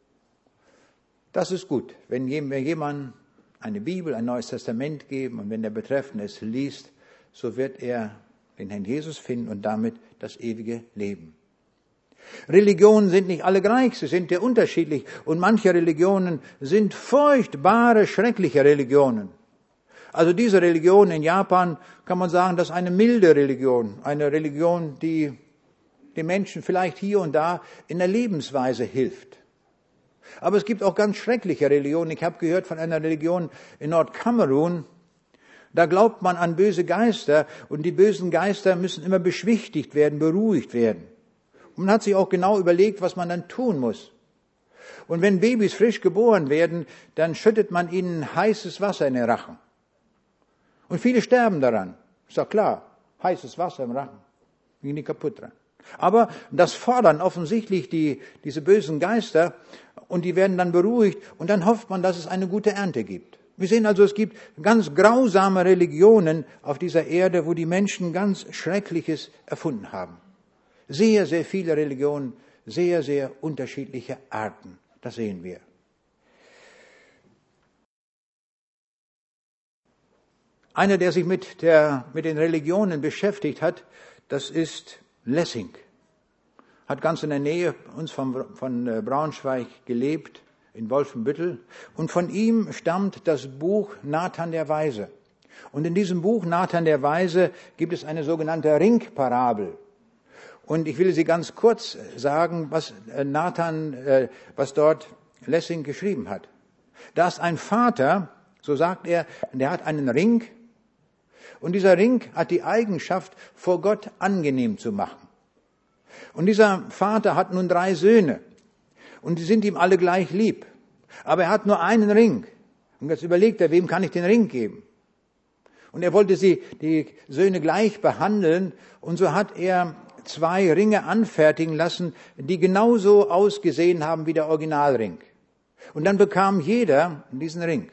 Das ist gut, wenn wir jemandem eine Bibel, ein Neues Testament geben und wenn der Betreffende es liest, so wird er den Herrn Jesus finden und damit das ewige Leben. Religionen sind nicht alle gleich, sie sind ja unterschiedlich und manche Religionen sind furchtbare, schreckliche Religionen. Also diese Religion in Japan, kann man sagen, das ist eine milde Religion, eine Religion, die den Menschen vielleicht hier und da in der Lebensweise hilft. Aber es gibt auch ganz schreckliche Religionen. Ich habe gehört von einer Religion in Nordkamerun. Da glaubt man an böse Geister und die bösen Geister müssen immer beschwichtigt werden, beruhigt werden. Und man hat sich auch genau überlegt, was man dann tun muss. Und wenn Babys frisch geboren werden, dann schüttet man ihnen heißes Wasser in den Rachen. Und viele sterben daran. Ist doch klar, heißes Wasser im Rachen. Gehen die kaputt dran. Aber das fordern offensichtlich diese bösen Geister und die werden dann beruhigt und dann hofft man, dass es eine gute Ernte gibt. Wir sehen also, es gibt ganz grausame Religionen auf dieser Erde, wo die Menschen ganz Schreckliches erfunden haben. Sehr, sehr viele Religionen, sehr, sehr unterschiedliche Arten. Das sehen wir. Einer, der sich mit den Religionen beschäftigt hat, das ist Lessing. Hat ganz in der Nähe uns von Braunschweig gelebt, in Wolfenbüttel. Und von ihm stammt das Buch Nathan der Weise. Und in diesem Buch Nathan der Weise gibt es eine sogenannte Ringparabel. Und ich will sie ganz kurz sagen, was dort Lessing geschrieben hat. Da ist ein Vater, so sagt er, der hat einen Ring. Und dieser Ring hat die Eigenschaft, vor Gott angenehm zu machen. Und dieser Vater hat nun 3 Söhne. Und die sind ihm alle gleich lieb. Aber er hat nur einen Ring. Und jetzt überlegt er, wem kann ich den Ring geben? Und er wollte die Söhne gleich behandeln. Und so hat er 2 Ringe anfertigen lassen, die genauso ausgesehen haben wie der Originalring. Und dann bekam jeder diesen Ring.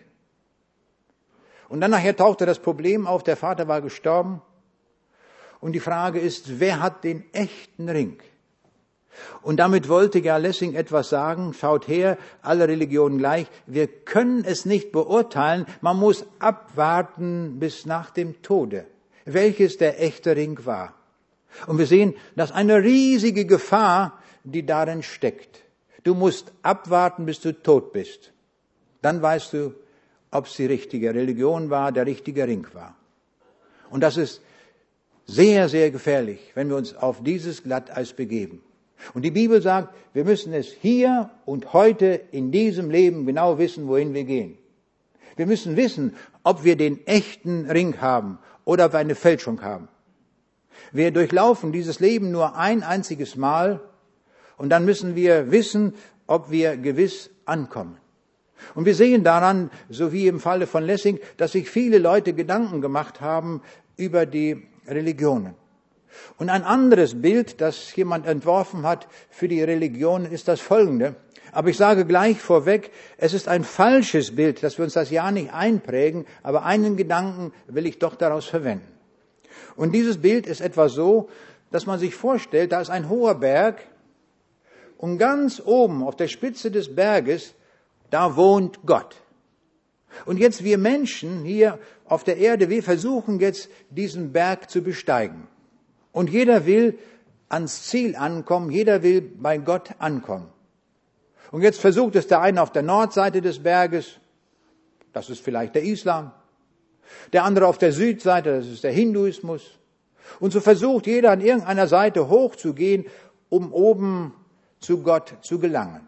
Und dann nachher tauchte das Problem auf, der Vater war gestorben. Und die Frage ist, wer hat den echten Ring? Und damit wollte ja Lessing etwas sagen, schaut her, alle Religionen gleich, wir können es nicht beurteilen, man muss abwarten bis nach dem Tode, welches der echte Ring war. Und wir sehen, dass eine riesige Gefahr, die darin steckt. Du musst abwarten, bis du tot bist. Dann weißt du, ob es die richtige Religion war, der richtige Ring war. Und das ist sehr, sehr gefährlich, wenn wir uns auf dieses Glatteis begeben. Und die Bibel sagt, wir müssen es hier und heute in diesem Leben genau wissen, wohin wir gehen. Wir müssen wissen, ob wir den echten Ring haben oder ob wir eine Fälschung haben. Wir durchlaufen dieses Leben nur ein einziges Mal und dann müssen wir wissen, ob wir gewiss ankommen. Und wir sehen daran, so wie im Falle von Lessing, dass sich viele Leute Gedanken gemacht haben über die Religionen. Und ein anderes Bild, das jemand entworfen hat für die Religionen, ist das folgende. Aber ich sage gleich vorweg, es ist ein falsches Bild, dass wir uns das ja nicht einprägen, aber einen Gedanken will ich doch daraus verwenden. Und dieses Bild ist etwa so, dass man sich vorstellt, da ist ein hoher Berg und ganz oben auf der Spitze des Berges, da wohnt Gott. Und jetzt wir Menschen hier auf der Erde, wir versuchen jetzt diesen Berg zu besteigen. Und jeder will ans Ziel ankommen, jeder will bei Gott ankommen. Und jetzt versucht es der eine auf der Nordseite des Berges, das ist vielleicht der Islam, der andere auf der Südseite, das ist der Hinduismus. Und so versucht jeder an irgendeiner Seite hochzugehen, um oben zu Gott zu gelangen.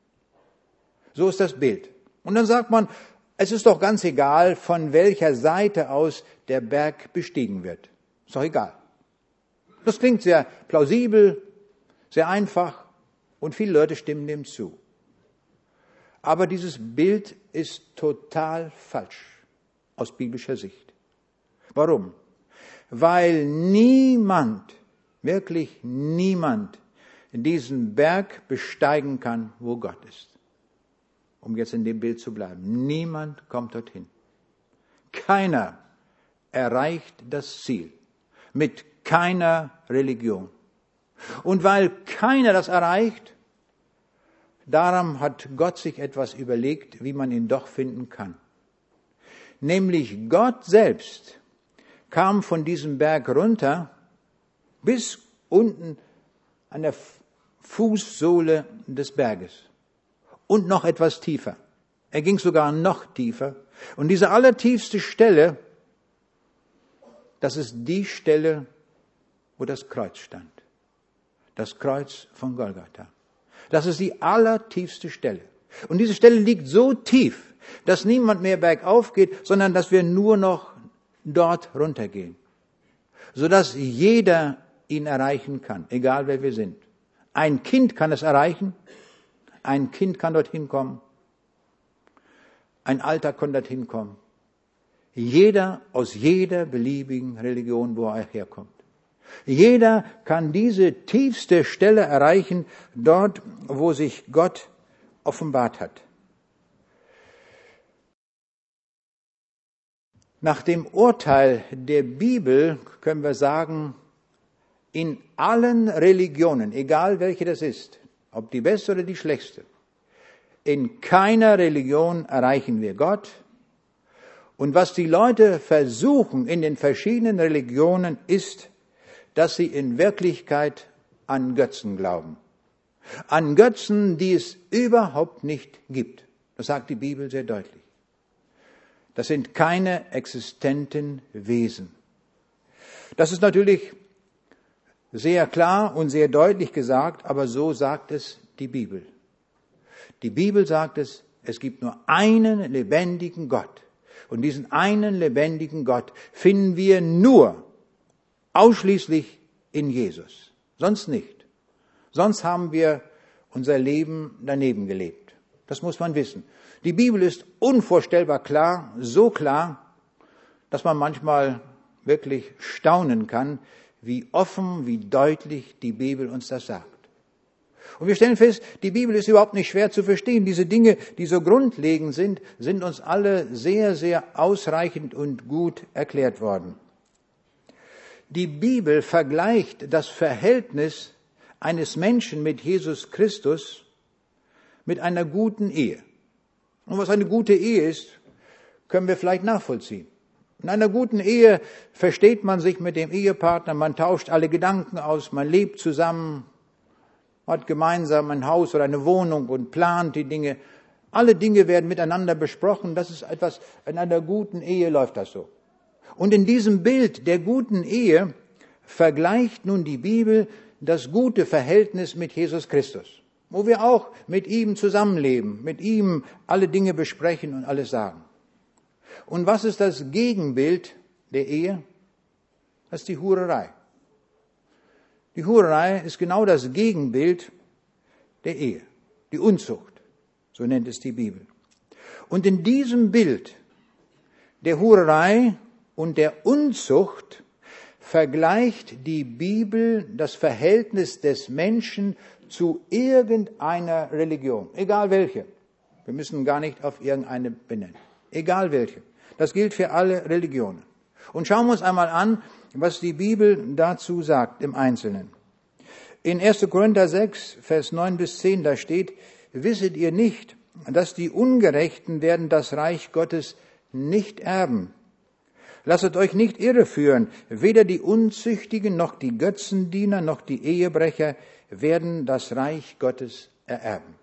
So ist das Bild. Und dann sagt man, es ist doch ganz egal, von welcher Seite aus der Berg bestiegen wird. Ist doch egal. Das klingt sehr plausibel, sehr einfach und viele Leute stimmen dem zu. Aber dieses Bild ist total falsch aus biblischer Sicht. Warum? Weil niemand, wirklich niemand, diesen Berg besteigen kann, wo Gott ist. Um jetzt in dem Bild zu bleiben. Niemand kommt dorthin. Keiner erreicht das Ziel. Mit keiner Religion. Und weil keiner das erreicht, daran hat Gott sich etwas überlegt, wie man ihn doch finden kann. Nämlich Gott selbst kam von diesem Berg runter bis unten an der Fußsohle des Berges. Und noch etwas tiefer. Er ging sogar noch tiefer. Und diese allertiefste Stelle, das ist die Stelle, wo das Kreuz stand. Das Kreuz von Golgatha. Das ist die allertiefste Stelle. Und diese Stelle liegt so tief, dass niemand mehr bergauf geht, sondern dass wir nur noch dort runtergehen, sodass jeder ihn erreichen kann, egal wer wir sind. Ein Kind kann es erreichen, ein Kind kann dorthin kommen, ein Alter kann dorthin kommen. Jeder aus jeder beliebigen Religion, wo er herkommt. Jeder kann diese tiefste Stelle erreichen, dort, wo sich Gott offenbart hat. Nach dem Urteil der Bibel können wir sagen, in allen Religionen, egal welche das ist, ob die beste oder die schlechteste, in keiner Religion erreichen wir Gott. Und was die Leute versuchen in den verschiedenen Religionen ist, dass sie in Wirklichkeit an Götzen glauben. An Götzen, die es überhaupt nicht gibt. Das sagt die Bibel sehr deutlich. Das sind keine existenten Wesen. Das ist natürlich sehr klar und sehr deutlich gesagt, aber so sagt es die Bibel. Die Bibel sagt es, es gibt nur einen lebendigen Gott. Und diesen einen lebendigen Gott finden wir nur ausschließlich in Jesus. Sonst nicht. Sonst haben wir unser Leben daneben gelebt. Das muss man wissen. Die Bibel ist unvorstellbar klar, so klar, dass man manchmal wirklich staunen kann, wie offen, wie deutlich die Bibel uns das sagt. Und wir stellen fest, die Bibel ist überhaupt nicht schwer zu verstehen. Diese Dinge, die so grundlegend sind, sind uns alle sehr, sehr ausreichend und gut erklärt worden. Die Bibel vergleicht das Verhältnis eines Menschen mit Jesus Christus mit einer guten Ehe. Und was eine gute Ehe ist, können wir vielleicht nachvollziehen. In einer guten Ehe versteht man sich mit dem Ehepartner, man tauscht alle Gedanken aus, man lebt zusammen, hat gemeinsam ein Haus oder eine Wohnung und plant die Dinge. Alle Dinge werden miteinander besprochen. Das ist etwas, in einer guten Ehe läuft das so. Und in diesem Bild der guten Ehe vergleicht nun die Bibel das gute Verhältnis mit Jesus Christus, wo wir auch mit ihm zusammenleben, mit ihm alle Dinge besprechen und alles sagen. Und was ist das Gegenbild der Ehe? Das ist die Hurerei. Die Hurerei ist genau das Gegenbild der Ehe, die Unzucht, so nennt es die Bibel. Und in diesem Bild der Hurerei und der Unzucht vergleicht die Bibel das Verhältnis des Menschen zu irgendeiner Religion, egal welche. Wir müssen gar nicht auf irgendeine benennen, egal welche. Das gilt für alle Religionen. Und schauen wir uns einmal an, was die Bibel dazu sagt im Einzelnen. In 1. Korinther 6, Vers 9 bis 10, da steht, wisset ihr nicht, dass die Ungerechten werden das Reich Gottes nicht erben. Lasset euch nicht irreführen, weder die Unzüchtigen, noch die Götzendiener, noch die Ehebrecher werden das Reich Gottes ererben.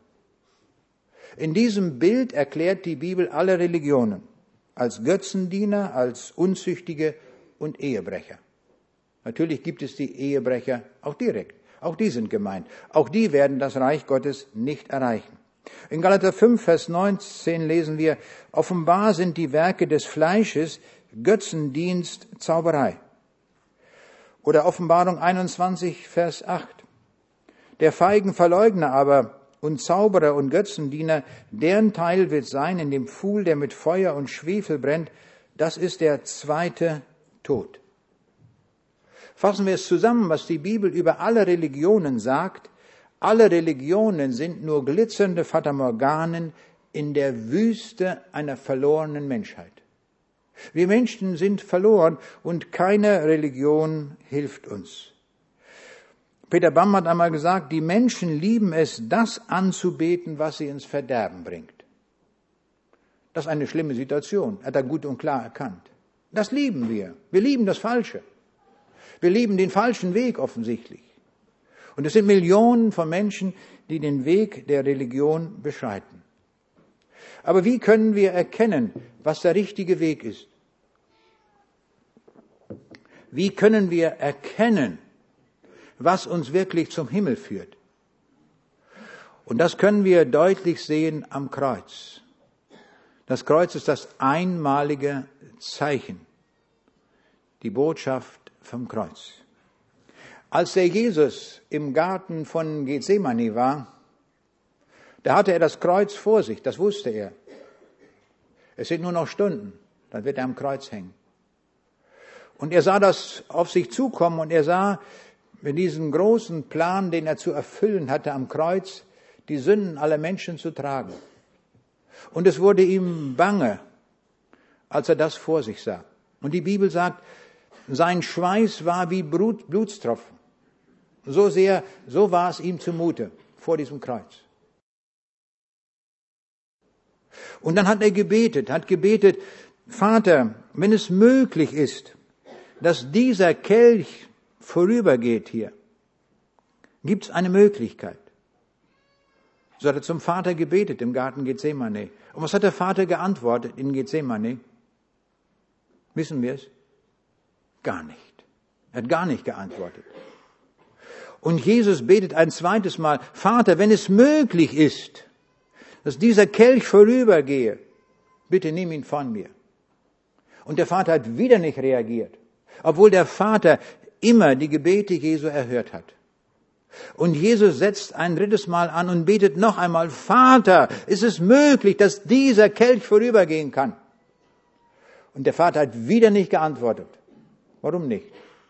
In diesem Bild erklärt die Bibel alle Religionen als Götzendiener, als Unzüchtige und Ehebrecher. Natürlich gibt es die Ehebrecher auch direkt. Auch die sind gemeint. Auch die werden das Reich Gottes nicht erreichen. In Galater 5, Vers 19 lesen wir, offenbar sind die Werke des Fleisches Götzendienst, Zauberei. Oder Offenbarung 21, Vers 8. Der feigen Verleugner aber und Zauberer und Götzendiener, deren Teil wird sein in dem Pfuhl, der mit Feuer und Schwefel brennt, das ist der zweite Tod. Fassen wir es zusammen, was die Bibel über alle Religionen sagt. Alle Religionen sind nur glitzernde Fatamorganen in der Wüste einer verlorenen Menschheit. Wir Menschen sind verloren und keine Religion hilft uns. Peter Bamm hat einmal gesagt, die Menschen lieben es, das anzubeten, was sie ins Verderben bringt. Das ist eine schlimme Situation, hat er gut und klar erkannt. Das lieben wir. Wir lieben das Falsche. Wir lieben den falschen Weg offensichtlich. Und es sind Millionen von Menschen, die den Weg der Religion beschreiten. Aber wie können wir erkennen, was der richtige Weg ist? Wie können wir erkennen, was uns wirklich zum Himmel führt? Und das können wir deutlich sehen am Kreuz. Das Kreuz ist das einmalige Zeichen, die Botschaft vom Kreuz. Als der Jesus im Garten von Gethsemane war, da hatte er das Kreuz vor sich, das wusste er. Es sind nur noch Stunden, dann wird er am Kreuz hängen. Und er sah das auf sich zukommen und er sah in diesem großen Plan, den er zu erfüllen hatte am Kreuz, die Sünden aller Menschen zu tragen. Und es wurde ihm bange, als er das vor sich sah. Und die Bibel sagt, sein Schweiß war wie Blutstropfen. So war es ihm zumute vor diesem Kreuz. Und dann hat er gebetet, Vater, wenn es möglich ist, dass dieser Kelch vorübergeht hier, gibt es eine Möglichkeit. So hat er zum Vater gebetet im Garten Gethsemane. Und was hat der Vater geantwortet in Gethsemane? Wissen wir es? Gar nicht. Er hat gar nicht geantwortet. Und Jesus betet ein zweites Mal, Vater, wenn es möglich ist, dass dieser Kelch vorübergehe, bitte nimm ihn von mir. Und der Vater hat wieder nicht reagiert, obwohl der Vater immer die Gebete Jesu erhört hat. Und Jesus setzt ein drittes Mal an und betet noch einmal, Vater, ist es möglich, dass dieser Kelch vorübergehen kann? Und der Vater hat wieder nicht geantwortet. Warum nicht?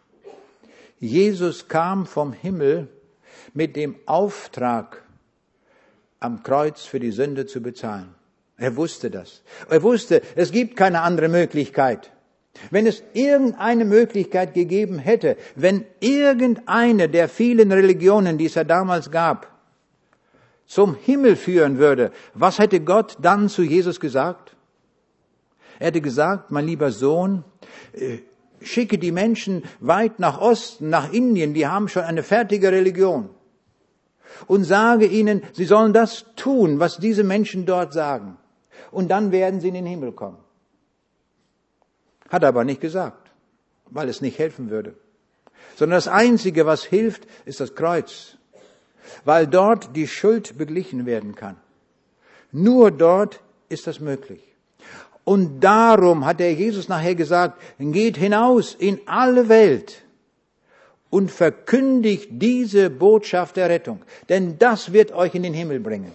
Jesus kam vom Himmel mit dem Auftrag, am Kreuz für die Sünde zu bezahlen. Er wusste das. Er wusste, es gibt keine andere Möglichkeit. Wenn es irgendeine Möglichkeit gegeben hätte, wenn irgendeine der vielen Religionen, die es ja damals gab, zum Himmel führen würde, was hätte Gott dann zu Jesus gesagt? Er hätte gesagt, mein lieber Sohn, schicke die Menschen weit nach Osten, nach Indien, die haben schon eine fertige Religion. Und sage ihnen, sie sollen das tun, was diese Menschen dort sagen. Und dann werden sie in den Himmel kommen. Hat er aber nicht gesagt, weil es nicht helfen würde. Sondern das Einzige, was hilft, ist das Kreuz. Weil dort die Schuld beglichen werden kann. Nur dort ist das möglich. Und darum hat der Jesus nachher gesagt, geht hinaus in alle Welt und verkündigt diese Botschaft der Rettung. Denn das wird euch in den Himmel bringen.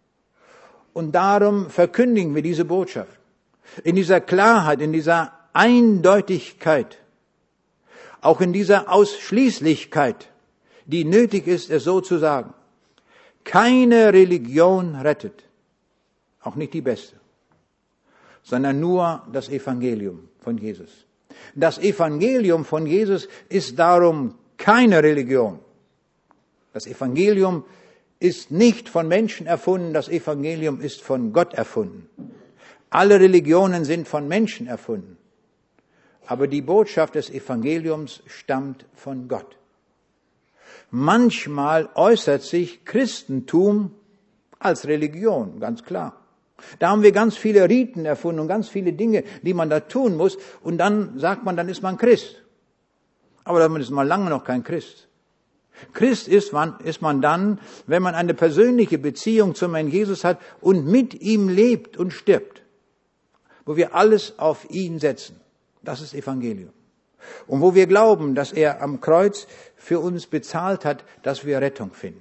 Und darum verkündigen wir diese Botschaft. In dieser Klarheit, in dieser Eindeutigkeit, auch in dieser Ausschließlichkeit, die nötig ist, es so zu sagen. Keine Religion rettet, auch nicht die beste, sondern nur das Evangelium von Jesus. Das Evangelium von Jesus ist darum keine Religion. Das Evangelium ist nicht von Menschen erfunden, das Evangelium ist von Gott erfunden. Alle Religionen sind von Menschen erfunden. Aber die Botschaft des Evangeliums stammt von Gott. Manchmal äußert sich Christentum als Religion, ganz klar. Da haben wir ganz viele Riten erfunden und ganz viele Dinge, die man da tun muss. Und dann sagt man, dann ist man Christ. Aber dann ist man lange noch kein Christ. Christ ist man dann, wenn man eine persönliche Beziehung zum Herrn Jesus hat und mit ihm lebt und stirbt. Wo wir alles auf ihn setzen. Das ist Evangelium. Und wo wir glauben, dass er am Kreuz für uns bezahlt hat, dass wir Rettung finden.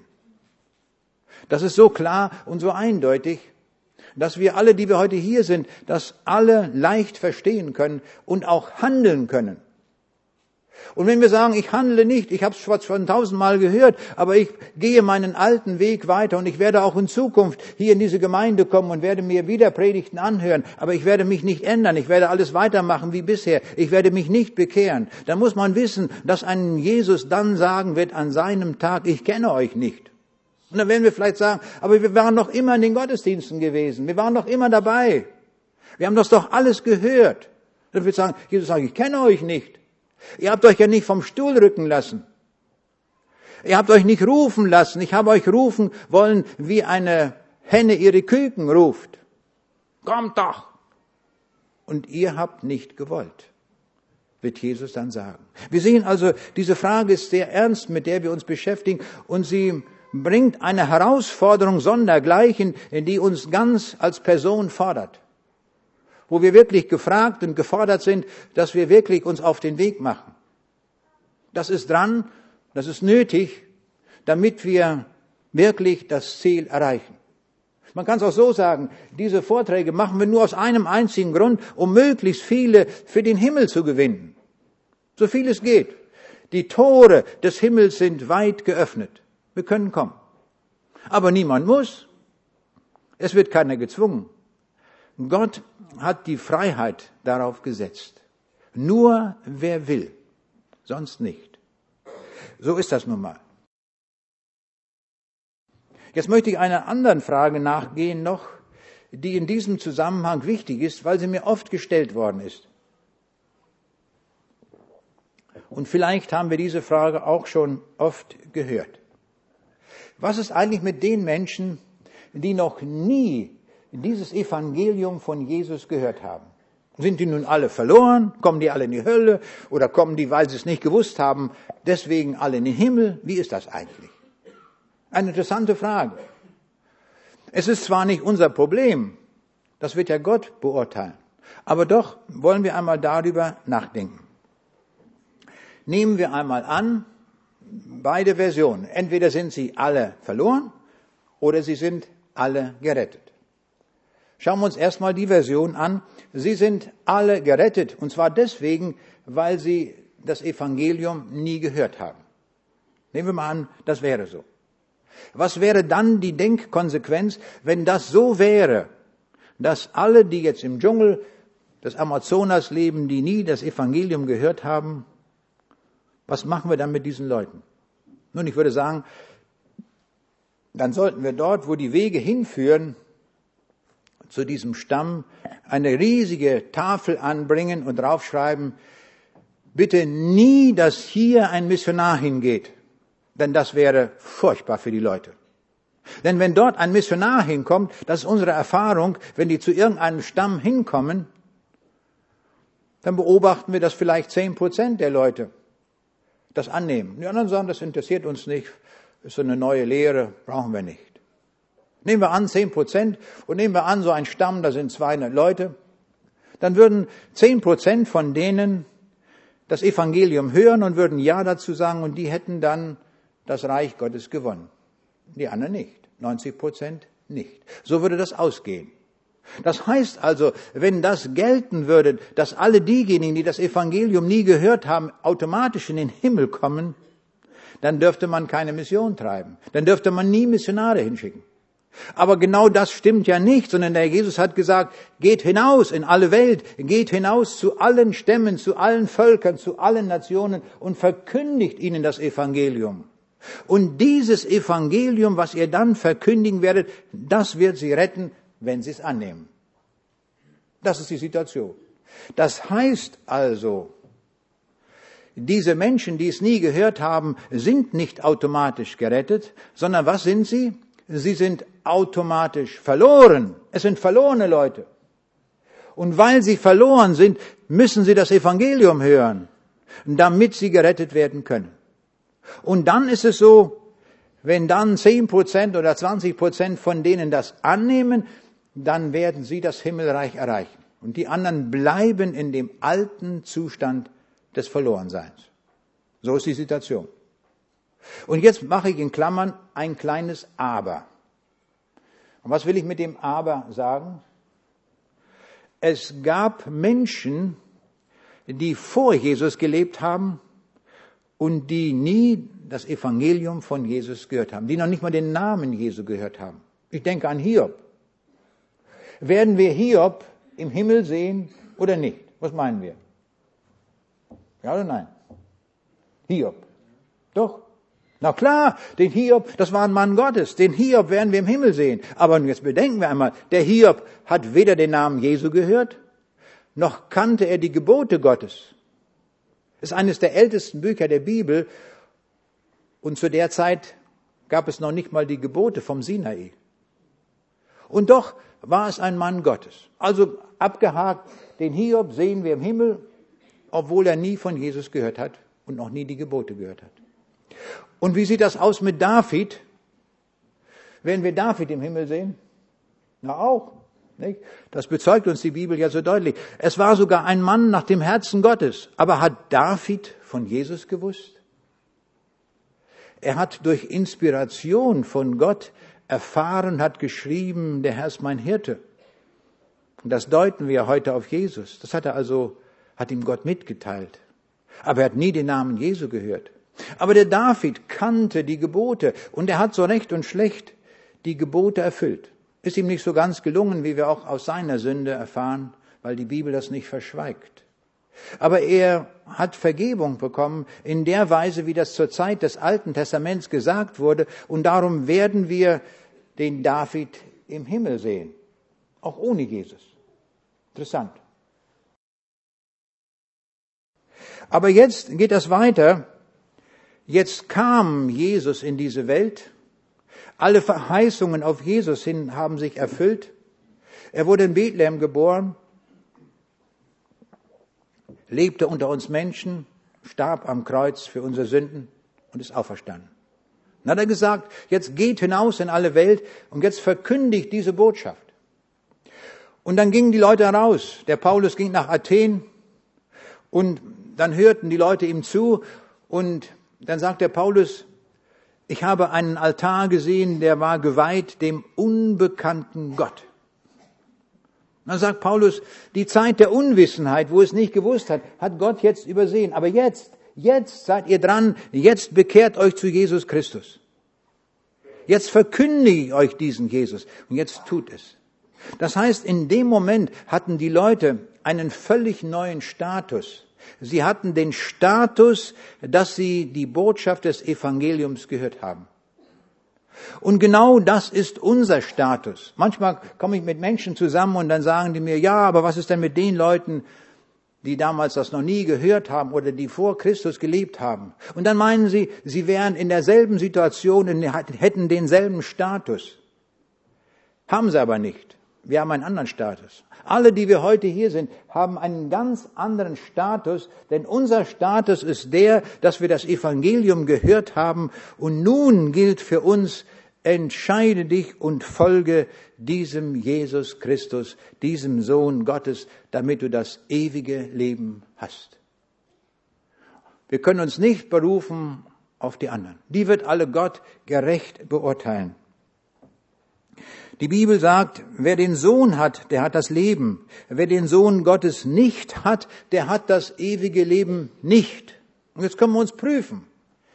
Das ist so klar und so eindeutig, dass wir alle, die wir heute hier sind, das alle leicht verstehen können und auch handeln können. Und wenn wir sagen, ich handle nicht, ich habe es schon 1000-mal gehört, aber ich gehe meinen alten Weg weiter und ich werde auch in Zukunft hier in diese Gemeinde kommen und werde mir wieder Predigten anhören, aber ich werde mich nicht ändern, ich werde alles weitermachen wie bisher, ich werde mich nicht bekehren, dann muss man wissen, dass ein Jesus dann sagen wird an seinem Tag, ich kenne euch nicht. Und dann werden wir vielleicht sagen, aber wir waren doch immer in den Gottesdiensten gewesen, wir waren doch immer dabei, wir haben das doch alles gehört. Dann wird sagen, Jesus sagt, ich kenne euch nicht. Ihr habt euch ja nicht vom Stuhl rücken lassen. Ihr habt euch nicht rufen lassen. Ich habe euch rufen wollen, wie eine Henne ihre Küken ruft. Kommt doch! Und ihr habt nicht gewollt, wird Jesus dann sagen. Wir sehen also, diese Frage ist sehr ernst, mit der wir uns beschäftigen und sie bringt eine Herausforderung sondergleichen, die uns ganz als Person fordert. Wo wir wirklich gefragt und gefordert sind, dass wir wirklich uns auf den Weg machen. Das ist dran, das ist nötig, damit wir wirklich das Ziel erreichen. Man kann es auch so sagen, diese Vorträge machen wir nur aus einem einzigen Grund, um möglichst viele für den Himmel zu gewinnen. So viel es geht. Die Tore des Himmels sind weit geöffnet. Wir können kommen. Aber niemand muss. Es wird keiner gezwungen. Gott hat die Freiheit darauf gesetzt. Nur wer will, sonst nicht. So ist das nun mal. Jetzt möchte ich einer anderen Frage nachgehen noch, die in diesem Zusammenhang wichtig ist, weil sie mir oft gestellt worden ist. Und vielleicht haben wir diese Frage auch schon oft gehört. Was ist eigentlich mit den Menschen, die noch nie dieses Evangelium von Jesus gehört haben? Sind die nun alle verloren? Kommen die alle in die Hölle? Oder kommen die, weil sie es nicht gewusst haben, deswegen alle in den Himmel? Wie ist das eigentlich? Eine interessante Frage. Es ist zwar nicht unser Problem, das wird ja Gott beurteilen, aber doch wollen wir einmal darüber nachdenken. Nehmen wir einmal an, beide Versionen. Entweder sind sie alle verloren oder sie sind alle gerettet. Schauen wir uns erstmal die Version an. Sie sind alle gerettet, und zwar deswegen, weil sie das Evangelium nie gehört haben. Nehmen wir mal an, das wäre so. Was wäre dann die Denkkonsequenz, wenn das so wäre, dass alle, die jetzt im Dschungel des Amazonas leben, die nie das Evangelium gehört haben, was machen wir dann mit diesen Leuten? Nun, ich würde sagen, dann sollten wir dort, wo die Wege hinführen, zu diesem Stamm, eine riesige Tafel anbringen und draufschreiben, bitte nie, dass hier ein Missionar hingeht. Denn das wäre furchtbar für die Leute. Denn wenn dort ein Missionar hinkommt, das ist unsere Erfahrung, wenn die zu irgendeinem Stamm hinkommen, dann beobachten wir, dass vielleicht 10% der Leute das annehmen. Die anderen sagen, das interessiert uns nicht, ist so eine neue Lehre, brauchen wir nicht. Nehmen wir an 10% und nehmen wir an so ein Stamm, da sind 200 Leute, dann würden 10% von denen das Evangelium hören und würden Ja dazu sagen und die hätten dann das Reich Gottes gewonnen. Die anderen nicht. 90% nicht. So würde das ausgehen. Das heißt also, wenn das gelten würde, dass alle diejenigen, die das Evangelium nie gehört haben, automatisch in den Himmel kommen, dann dürfte man keine Mission treiben. Dann dürfte man nie Missionare hinschicken. Aber genau das stimmt ja nicht, sondern der Jesus hat gesagt, geht hinaus in alle Welt, geht hinaus zu allen Stämmen, zu allen Völkern, zu allen Nationen und verkündigt ihnen das Evangelium. Und dieses Evangelium, was ihr dann verkündigen werdet, das wird sie retten, wenn sie es annehmen. Das ist die Situation. Das heißt also, diese Menschen, die es nie gehört haben, sind nicht automatisch gerettet, sondern was sind sie? Sie sind automatisch verloren. Es sind verlorene Leute. Und weil sie verloren sind, müssen sie das Evangelium hören, damit sie gerettet werden können. Und dann ist es so, wenn dann 10% oder 20% von denen das annehmen, dann werden sie das Himmelreich erreichen. Und die anderen bleiben in dem alten Zustand des Verlorenseins. So ist die Situation. Und jetzt mache ich in Klammern ein kleines Aber. Und was will ich mit dem Aber sagen? Es gab Menschen, die vor Jesus gelebt haben und die nie das Evangelium von Jesus gehört haben, die noch nicht mal den Namen Jesu gehört haben. Ich denke an Hiob. Werden wir Hiob im Himmel sehen oder nicht? Was meinen wir? Ja oder nein? Hiob. Doch. Na klar, den Hiob, das war ein Mann Gottes. Den Hiob werden wir im Himmel sehen. Aber jetzt bedenken wir einmal, der Hiob hat weder den Namen Jesu gehört, noch kannte er die Gebote Gottes. Es ist eines der ältesten Bücher der Bibel. Und zu der Zeit gab es noch nicht mal die Gebote vom Sinai. Und doch war es ein Mann Gottes. Also abgehakt, den Hiob sehen wir im Himmel, obwohl er nie von Jesus gehört hat und noch nie die Gebote gehört hat. Und wie sieht das aus mit David? Werden wir David im Himmel sehen? Na auch. Nicht? Das bezeugt uns die Bibel ja so deutlich. Es war sogar ein Mann nach dem Herzen Gottes. Aber hat David von Jesus gewusst? Er hat durch Inspiration von Gott erfahren, hat geschrieben, der Herr ist mein Hirte. Und das deuten wir heute auf Jesus. Das hat ihm Gott mitgeteilt. Aber er hat nie den Namen Jesu gehört. Aber der David kannte die Gebote und er hat so recht und schlecht die Gebote erfüllt. Ist ihm nicht so ganz gelungen, wie wir auch aus seiner Sünde erfahren, weil die Bibel das nicht verschweigt. Aber er hat Vergebung bekommen in der Weise, wie das zur Zeit des Alten Testaments gesagt wurde. Und darum werden wir den David im Himmel sehen. Auch ohne Jesus. Interessant. Aber jetzt geht das weiter. Jetzt kam Jesus in diese Welt. Alle Verheißungen auf Jesus hin haben sich erfüllt. Er wurde in Bethlehem geboren, lebte unter uns Menschen, starb am Kreuz für unsere Sünden und ist auferstanden. Dann hat er gesagt, jetzt geht hinaus in alle Welt und jetzt verkündigt diese Botschaft. Und dann gingen die Leute raus. Der Paulus ging nach Athen und dann hörten die Leute ihm zu und dann sagt der Paulus, ich habe einen Altar gesehen, der war geweiht dem unbekannten Gott. Dann sagt Paulus, die Zeit der Unwissenheit, wo es nicht gewusst hat, hat Gott jetzt übersehen. Aber jetzt seid ihr dran, jetzt bekehrt euch zu Jesus Christus. Jetzt verkündige ich euch diesen Jesus und jetzt tut es. Das heißt, in dem Moment hatten die Leute einen völlig neuen Status. Sie hatten den Status, dass sie die Botschaft des Evangeliums gehört haben. Und genau das ist unser Status. Manchmal komme ich mit Menschen zusammen und dann sagen die mir, ja, aber was ist denn mit den Leuten, die damals das noch nie gehört haben oder die vor Christus gelebt haben? Und dann meinen sie, sie wären in derselben Situation und hätten denselben Status. Haben sie aber nicht. Wir haben einen anderen Status. Alle, die wir heute hier sind, haben einen ganz anderen Status, denn unser Status ist der, dass wir das Evangelium gehört haben und nun gilt für uns, entscheide dich und folge diesem Jesus Christus, diesem Sohn Gottes, damit du das ewige Leben hast. Wir können uns nicht berufen auf die anderen. Die wird alle Gott gerecht beurteilen. Die Bibel sagt, wer den Sohn hat, der hat das Leben. Wer den Sohn Gottes nicht hat, der hat das ewige Leben nicht. Und jetzt können wir uns prüfen.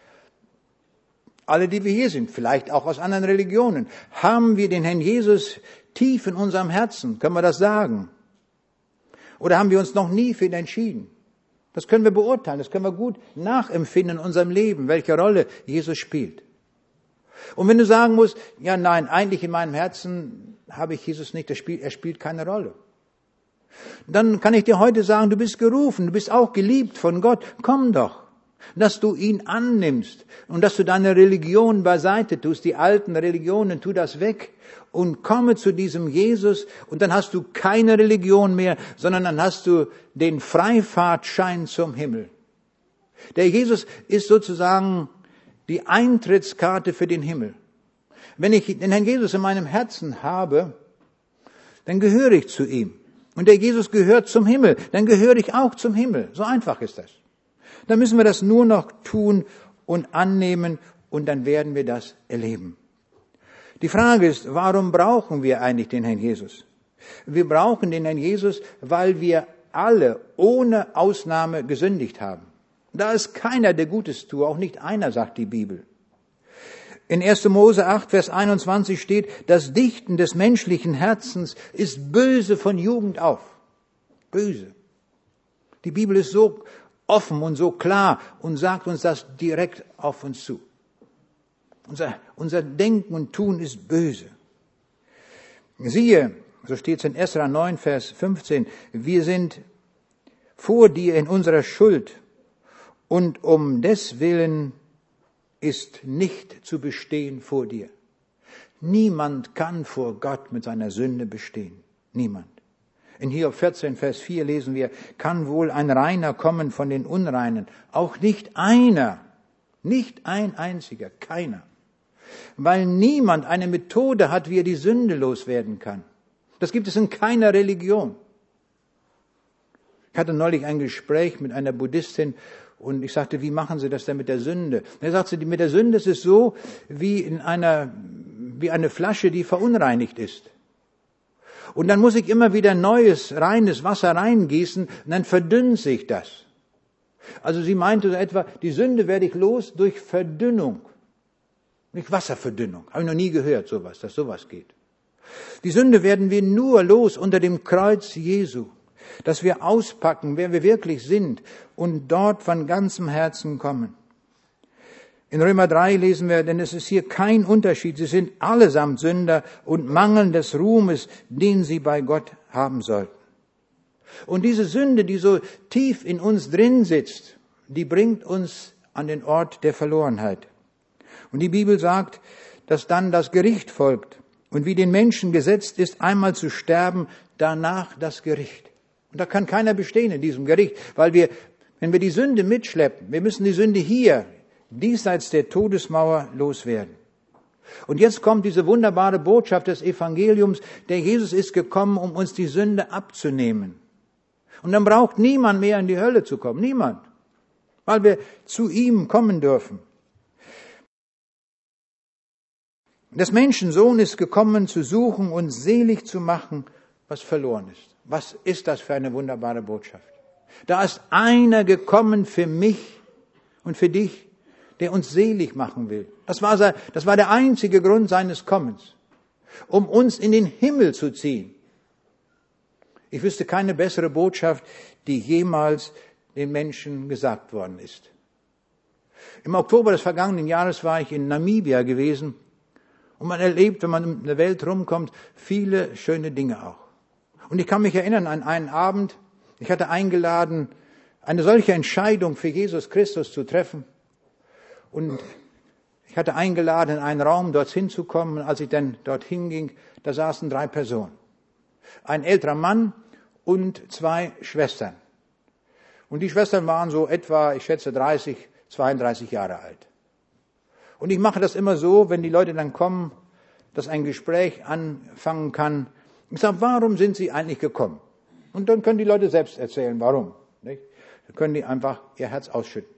Alle, die wir hier sind, vielleicht auch aus anderen Religionen, haben wir den Herrn Jesus tief in unserem Herzen? Können wir das sagen? Oder haben wir uns noch nie für ihn entschieden? Das können wir beurteilen, das können wir gut nachempfinden in unserem Leben, welche Rolle Jesus spielt. Und wenn du sagen musst, ja nein, eigentlich in meinem Herzen habe ich Jesus nicht, er spielt keine Rolle. Dann kann ich dir heute sagen, du bist gerufen, du bist auch geliebt von Gott, komm doch. Dass du ihn annimmst und dass du deine Religion beiseite tust, die alten Religionen, tu das weg und komme zu diesem Jesus und dann hast du keine Religion mehr, sondern dann hast du den Freifahrtschein zum Himmel. Der Jesus ist sozusagen die Eintrittskarte für den Himmel. Wenn ich den Herrn Jesus in meinem Herzen habe, dann gehöre ich zu ihm. Und der Jesus gehört zum Himmel, dann gehöre ich auch zum Himmel. So einfach ist das. Dann müssen wir das nur noch tun und annehmen und dann werden wir das erleben. Die Frage ist, warum brauchen wir eigentlich den Herrn Jesus? Wir brauchen den Herrn Jesus, weil wir alle ohne Ausnahme gesündigt haben. Da ist keiner, der Gutes tue, auch nicht einer, sagt die Bibel. In 1. Mose 8, Vers 21 steht, das Dichten des menschlichen Herzens ist böse von Jugend auf. Böse. Die Bibel ist so offen und so klar und sagt uns das direkt auf uns zu. Unser Denken und Tun ist böse. Siehe, so steht es in Esra 9, Vers 15, wir sind vor dir in unserer Schuld und um deswillen ist nicht zu bestehen vor dir. Niemand kann vor Gott mit seiner Sünde bestehen. Niemand. In Hiob 14, Vers 4 lesen wir, kann wohl ein Reiner kommen von den Unreinen? Auch nicht einer. Nicht ein einziger. Keiner. weil niemand eine Methode hat, wie er die Sünde loswerden kann. Das gibt es in keiner Religion. Ich hatte neulich ein Gespräch mit einer Buddhistin und ich sagte, wie machen Sie das denn mit der Sünde? Er sagte, mit der Sünde ist es so wie eine Flasche, die verunreinigt ist. Und dann muss ich immer wieder neues, reines Wasser reingießen und dann verdünnt sich das. Also sie meinte so etwa, die Sünde werde ich los durch Verdünnung. Nicht Wasserverdünnung. Habe ich noch nie gehört, dass sowas geht. Die Sünde werden wir nur los unter dem Kreuz Jesu. Dass wir auspacken, wer wir wirklich sind und dort von ganzem Herzen kommen. In Römer 3 lesen wir, denn es ist hier kein Unterschied. Sie sind allesamt Sünder und mangeln des Ruhmes, den sie bei Gott haben sollten. Und diese Sünde, die so tief in uns drin sitzt, die bringt uns an den Ort der Verlorenheit. Und die Bibel sagt, dass dann das Gericht folgt. Und wie den Menschen gesetzt ist, einmal zu sterben, danach das Gericht. Und da kann keiner bestehen in diesem Gericht, weil wenn wir die Sünde mitschleppen, wir müssen die Sünde hier, diesseits der Todesmauer, loswerden. Und jetzt kommt diese wunderbare Botschaft des Evangeliums, der Jesus ist gekommen, um uns die Sünde abzunehmen. Und dann braucht niemand mehr in die Hölle zu kommen, niemand, weil wir zu ihm kommen dürfen. Das Menschensohn ist gekommen, zu suchen und selig zu machen, was verloren ist. Was ist das für eine wunderbare Botschaft? Da ist einer gekommen für mich und für dich, der uns selig machen will. Das war der einzige Grund seines Kommens, um uns in den Himmel zu ziehen. Ich wüsste keine bessere Botschaft, die jemals den Menschen gesagt worden ist. Im Oktober des vergangenen Jahres war ich in Namibia gewesen und man erlebt, wenn man in der Welt rumkommt, viele schöne Dinge auch. Und ich kann mich erinnern an einen Abend, ich hatte eingeladen, eine solche Entscheidung für Jesus Christus zu treffen. Und ich hatte eingeladen, in einen Raum dorthin zu kommen. Als ich dann dorthin ging, da saßen 3 Personen. Ein älterer Mann und 2 Schwestern. Und die Schwestern waren so etwa, ich schätze 30, 32 Jahre alt. Und ich mache das immer so, wenn die Leute dann kommen, dass ein Gespräch anfangen kann. Ich sage, warum sind Sie eigentlich gekommen? Und dann können die Leute selbst erzählen, warum. Nicht? Dann können die einfach ihr Herz ausschütten.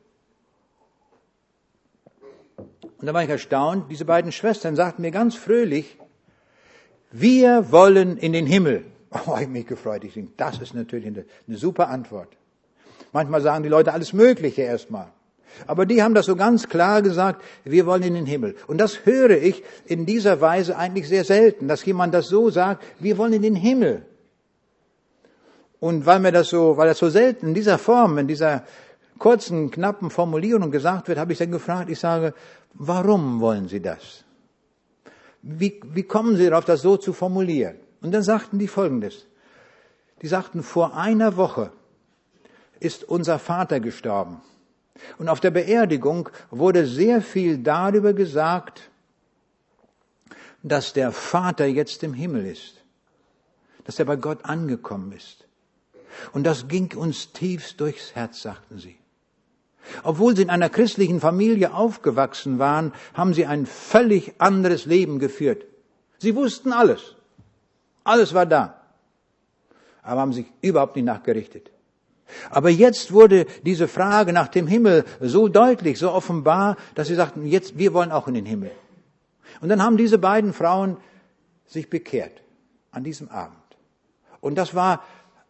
Und da war ich erstaunt, diese beiden Schwestern sagten mir ganz fröhlich, wir wollen in den Himmel. Oh, ich habe mich gefreut. Ich denke, das ist natürlich eine super Antwort. Manchmal sagen die Leute alles Mögliche erstmal. Aber die haben das so ganz klar gesagt, wir wollen in den Himmel. Und das höre ich in dieser Weise eigentlich sehr selten, dass jemand das so sagt, wir wollen in den Himmel. Und weil das so selten in dieser Form, in dieser kurzen, knappen Formulierung gesagt wird, habe ich dann gefragt, ich sage, warum wollen Sie das? Wie kommen Sie darauf, das so zu formulieren? Und dann sagten die Folgendes. Die sagten, vor einer Woche ist unser Vater gestorben. Und auf der Beerdigung wurde sehr viel darüber gesagt, dass der Vater jetzt im Himmel ist. Dass er bei Gott angekommen ist. Und das ging uns tiefst durchs Herz, sagten sie. Obwohl sie in einer christlichen Familie aufgewachsen waren, haben sie ein völlig anderes Leben geführt. Sie wussten alles. Alles war da. Aber haben sich überhaupt nicht nachgerichtet. Aber jetzt wurde diese Frage nach dem Himmel so deutlich, so offenbar, dass sie sagten, jetzt, wir wollen auch in den Himmel. Und dann haben diese beiden Frauen sich bekehrt an diesem Abend. Und das war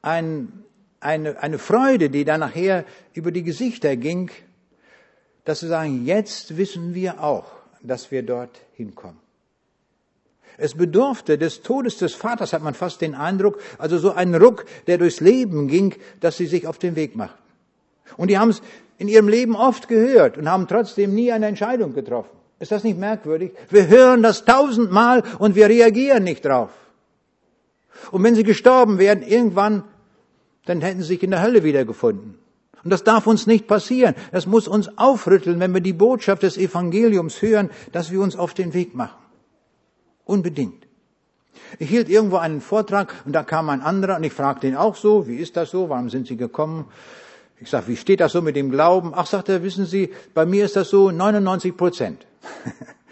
eine Freude, die dann nachher über die Gesichter ging, dass sie sagen, jetzt wissen wir auch, dass wir dort hinkommen. Es bedurfte des Todes des Vaters, hat man fast den Eindruck, also so ein Ruck, der durchs Leben ging, dass sie sich auf den Weg machten. Und die haben es in ihrem Leben oft gehört und haben trotzdem nie eine Entscheidung getroffen. Ist das nicht merkwürdig? Wir hören das 1000-mal und wir reagieren nicht drauf. Und wenn sie gestorben wären, irgendwann, dann hätten sie sich in der Hölle wiedergefunden. Und das darf uns nicht passieren. Das muss uns aufrütteln, wenn wir die Botschaft des Evangeliums hören, dass wir uns auf den Weg machen. Unbedingt. Ich hielt irgendwo einen Vortrag und da kam ein anderer und ich fragte ihn auch so, wie ist das so, warum sind Sie gekommen? Ich sage, wie steht das so mit dem Glauben? Ach, sagt er, wissen Sie, bei mir ist das so 99%.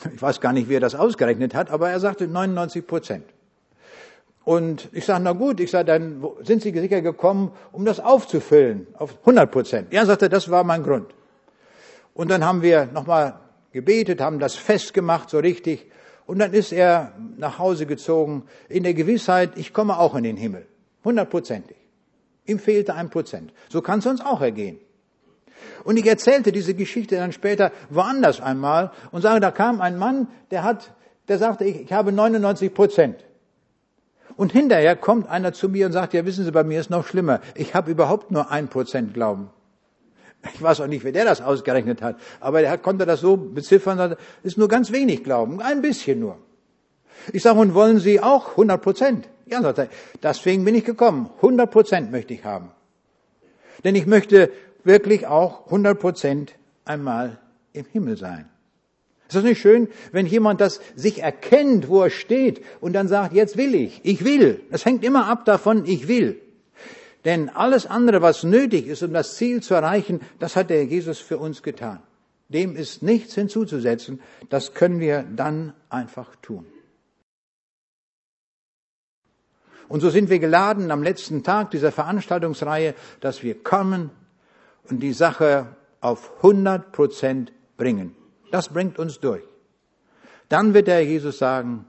Ich weiß gar nicht, wie er das ausgerechnet hat, aber er sagte 99%. Und ich sage, na gut, dann sind Sie sicher gekommen, um das aufzufüllen auf 100%. Er sagte, das war mein Grund. Und dann haben wir nochmal gebetet, haben das festgemacht, so richtig. Und dann ist er nach Hause gezogen, in der Gewissheit, ich komme auch in den Himmel. 100%ig. Ihm fehlte 1%. So kann es uns auch ergehen. Und ich erzählte diese Geschichte dann später woanders einmal und sage, da kam ein Mann, der sagte, ich habe 99%. Und hinterher kommt einer zu mir und sagt, ja, wissen Sie, bei mir ist noch schlimmer. Ich habe überhaupt nur 1% Glauben. Ich weiß auch nicht, wer der das ausgerechnet hat, aber er konnte das so beziffern, ist nur ganz wenig Glauben, ein bisschen nur. Ich sage, und wollen Sie auch 100%? Ja, sagt er, deswegen bin ich gekommen. 100% möchte ich haben. Denn ich möchte wirklich auch 100% einmal im Himmel sein. Ist das nicht schön, wenn jemand das sich erkennt, wo er steht und dann sagt, jetzt will ich will. Das hängt immer ab davon, ich will. Denn alles andere, was nötig ist, um das Ziel zu erreichen, das hat der Jesus für uns getan. Dem ist nichts hinzuzusetzen. Das können wir dann einfach tun. Und so sind wir geladen am letzten Tag dieser Veranstaltungsreihe, dass wir kommen und die Sache auf 100% bringen. Das bringt uns durch. Dann wird der Jesus sagen,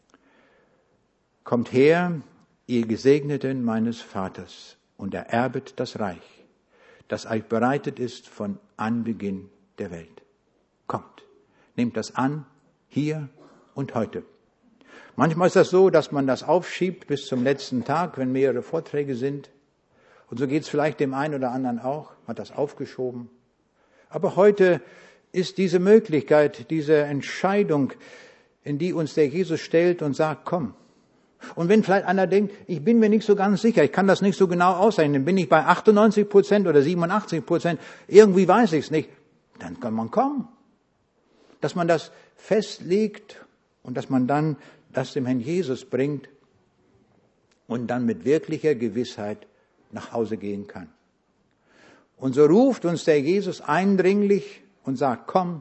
kommt her, ihr Gesegneten meines Vaters, und ererbet das Reich, das euch bereitet ist von Anbeginn der Welt. Kommt, nehmt das an, hier und heute. Manchmal ist das so, dass man das aufschiebt bis zum letzten Tag, wenn mehrere Vorträge sind. Und so geht es vielleicht dem einen oder anderen auch, hat das aufgeschoben. Aber heute ist diese Möglichkeit, diese Entscheidung, in die uns der Jesus stellt und sagt, komm. Und wenn vielleicht einer denkt, ich bin mir nicht so ganz sicher, ich kann das nicht so genau ausrechnen, bin ich bei 98% oder 87%, irgendwie weiß ich es nicht, dann kann man kommen. Dass man das festlegt und dass man dann das dem Herrn Jesus bringt und dann mit wirklicher Gewissheit nach Hause gehen kann. Und so ruft uns der Jesus eindringlich und sagt, komm,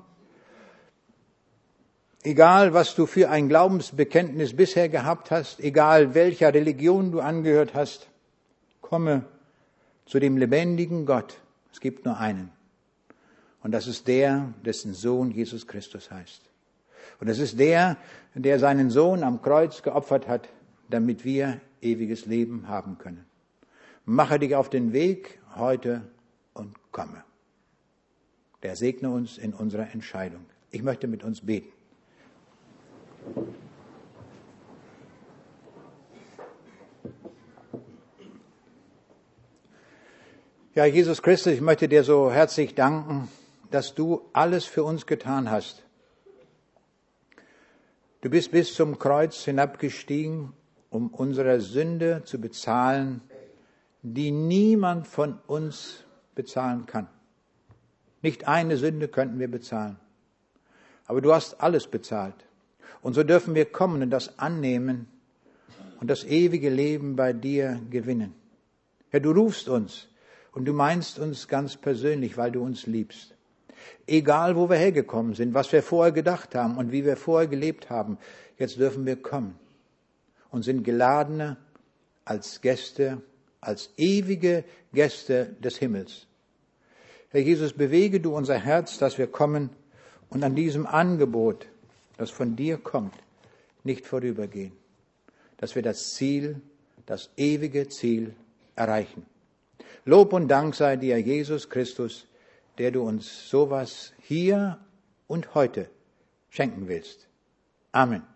egal was du für ein Glaubensbekenntnis bisher gehabt hast, egal welcher Religion du angehört hast, komme zu dem lebendigen Gott. Es gibt nur einen. Und das ist der, dessen Sohn Jesus Christus heißt. Und es ist der, der seinen Sohn am Kreuz geopfert hat, damit wir ewiges Leben haben können. Mache dich auf den Weg heute und komme. Der segne uns in unserer Entscheidung. Ich möchte mit uns beten. Ja, Jesus Christus, ich möchte dir so herzlich danken, dass du alles für uns getan hast. Du bist bis zum Kreuz hinabgestiegen, um unsere Sünde zu bezahlen, die niemand von uns bezahlen kann. Nicht eine Sünde könnten wir bezahlen. Aber du hast alles bezahlt. Und so dürfen wir kommen und das annehmen und das ewige Leben bei dir gewinnen. Herr, du rufst uns und du meinst uns ganz persönlich, weil du uns liebst. Egal, wo wir hergekommen sind, was wir vorher gedacht haben und wie wir vorher gelebt haben, jetzt dürfen wir kommen und sind Geladene als Gäste, als ewige Gäste des Himmels. Herr Jesus, bewege du unser Herz, dass wir kommen und an diesem Angebot, das von dir kommt, nicht vorübergehen. Dass wir das Ziel, das ewige Ziel erreichen. Lob und Dank sei dir, Jesus Christus, der du uns sowas hier und heute schenken willst. Amen.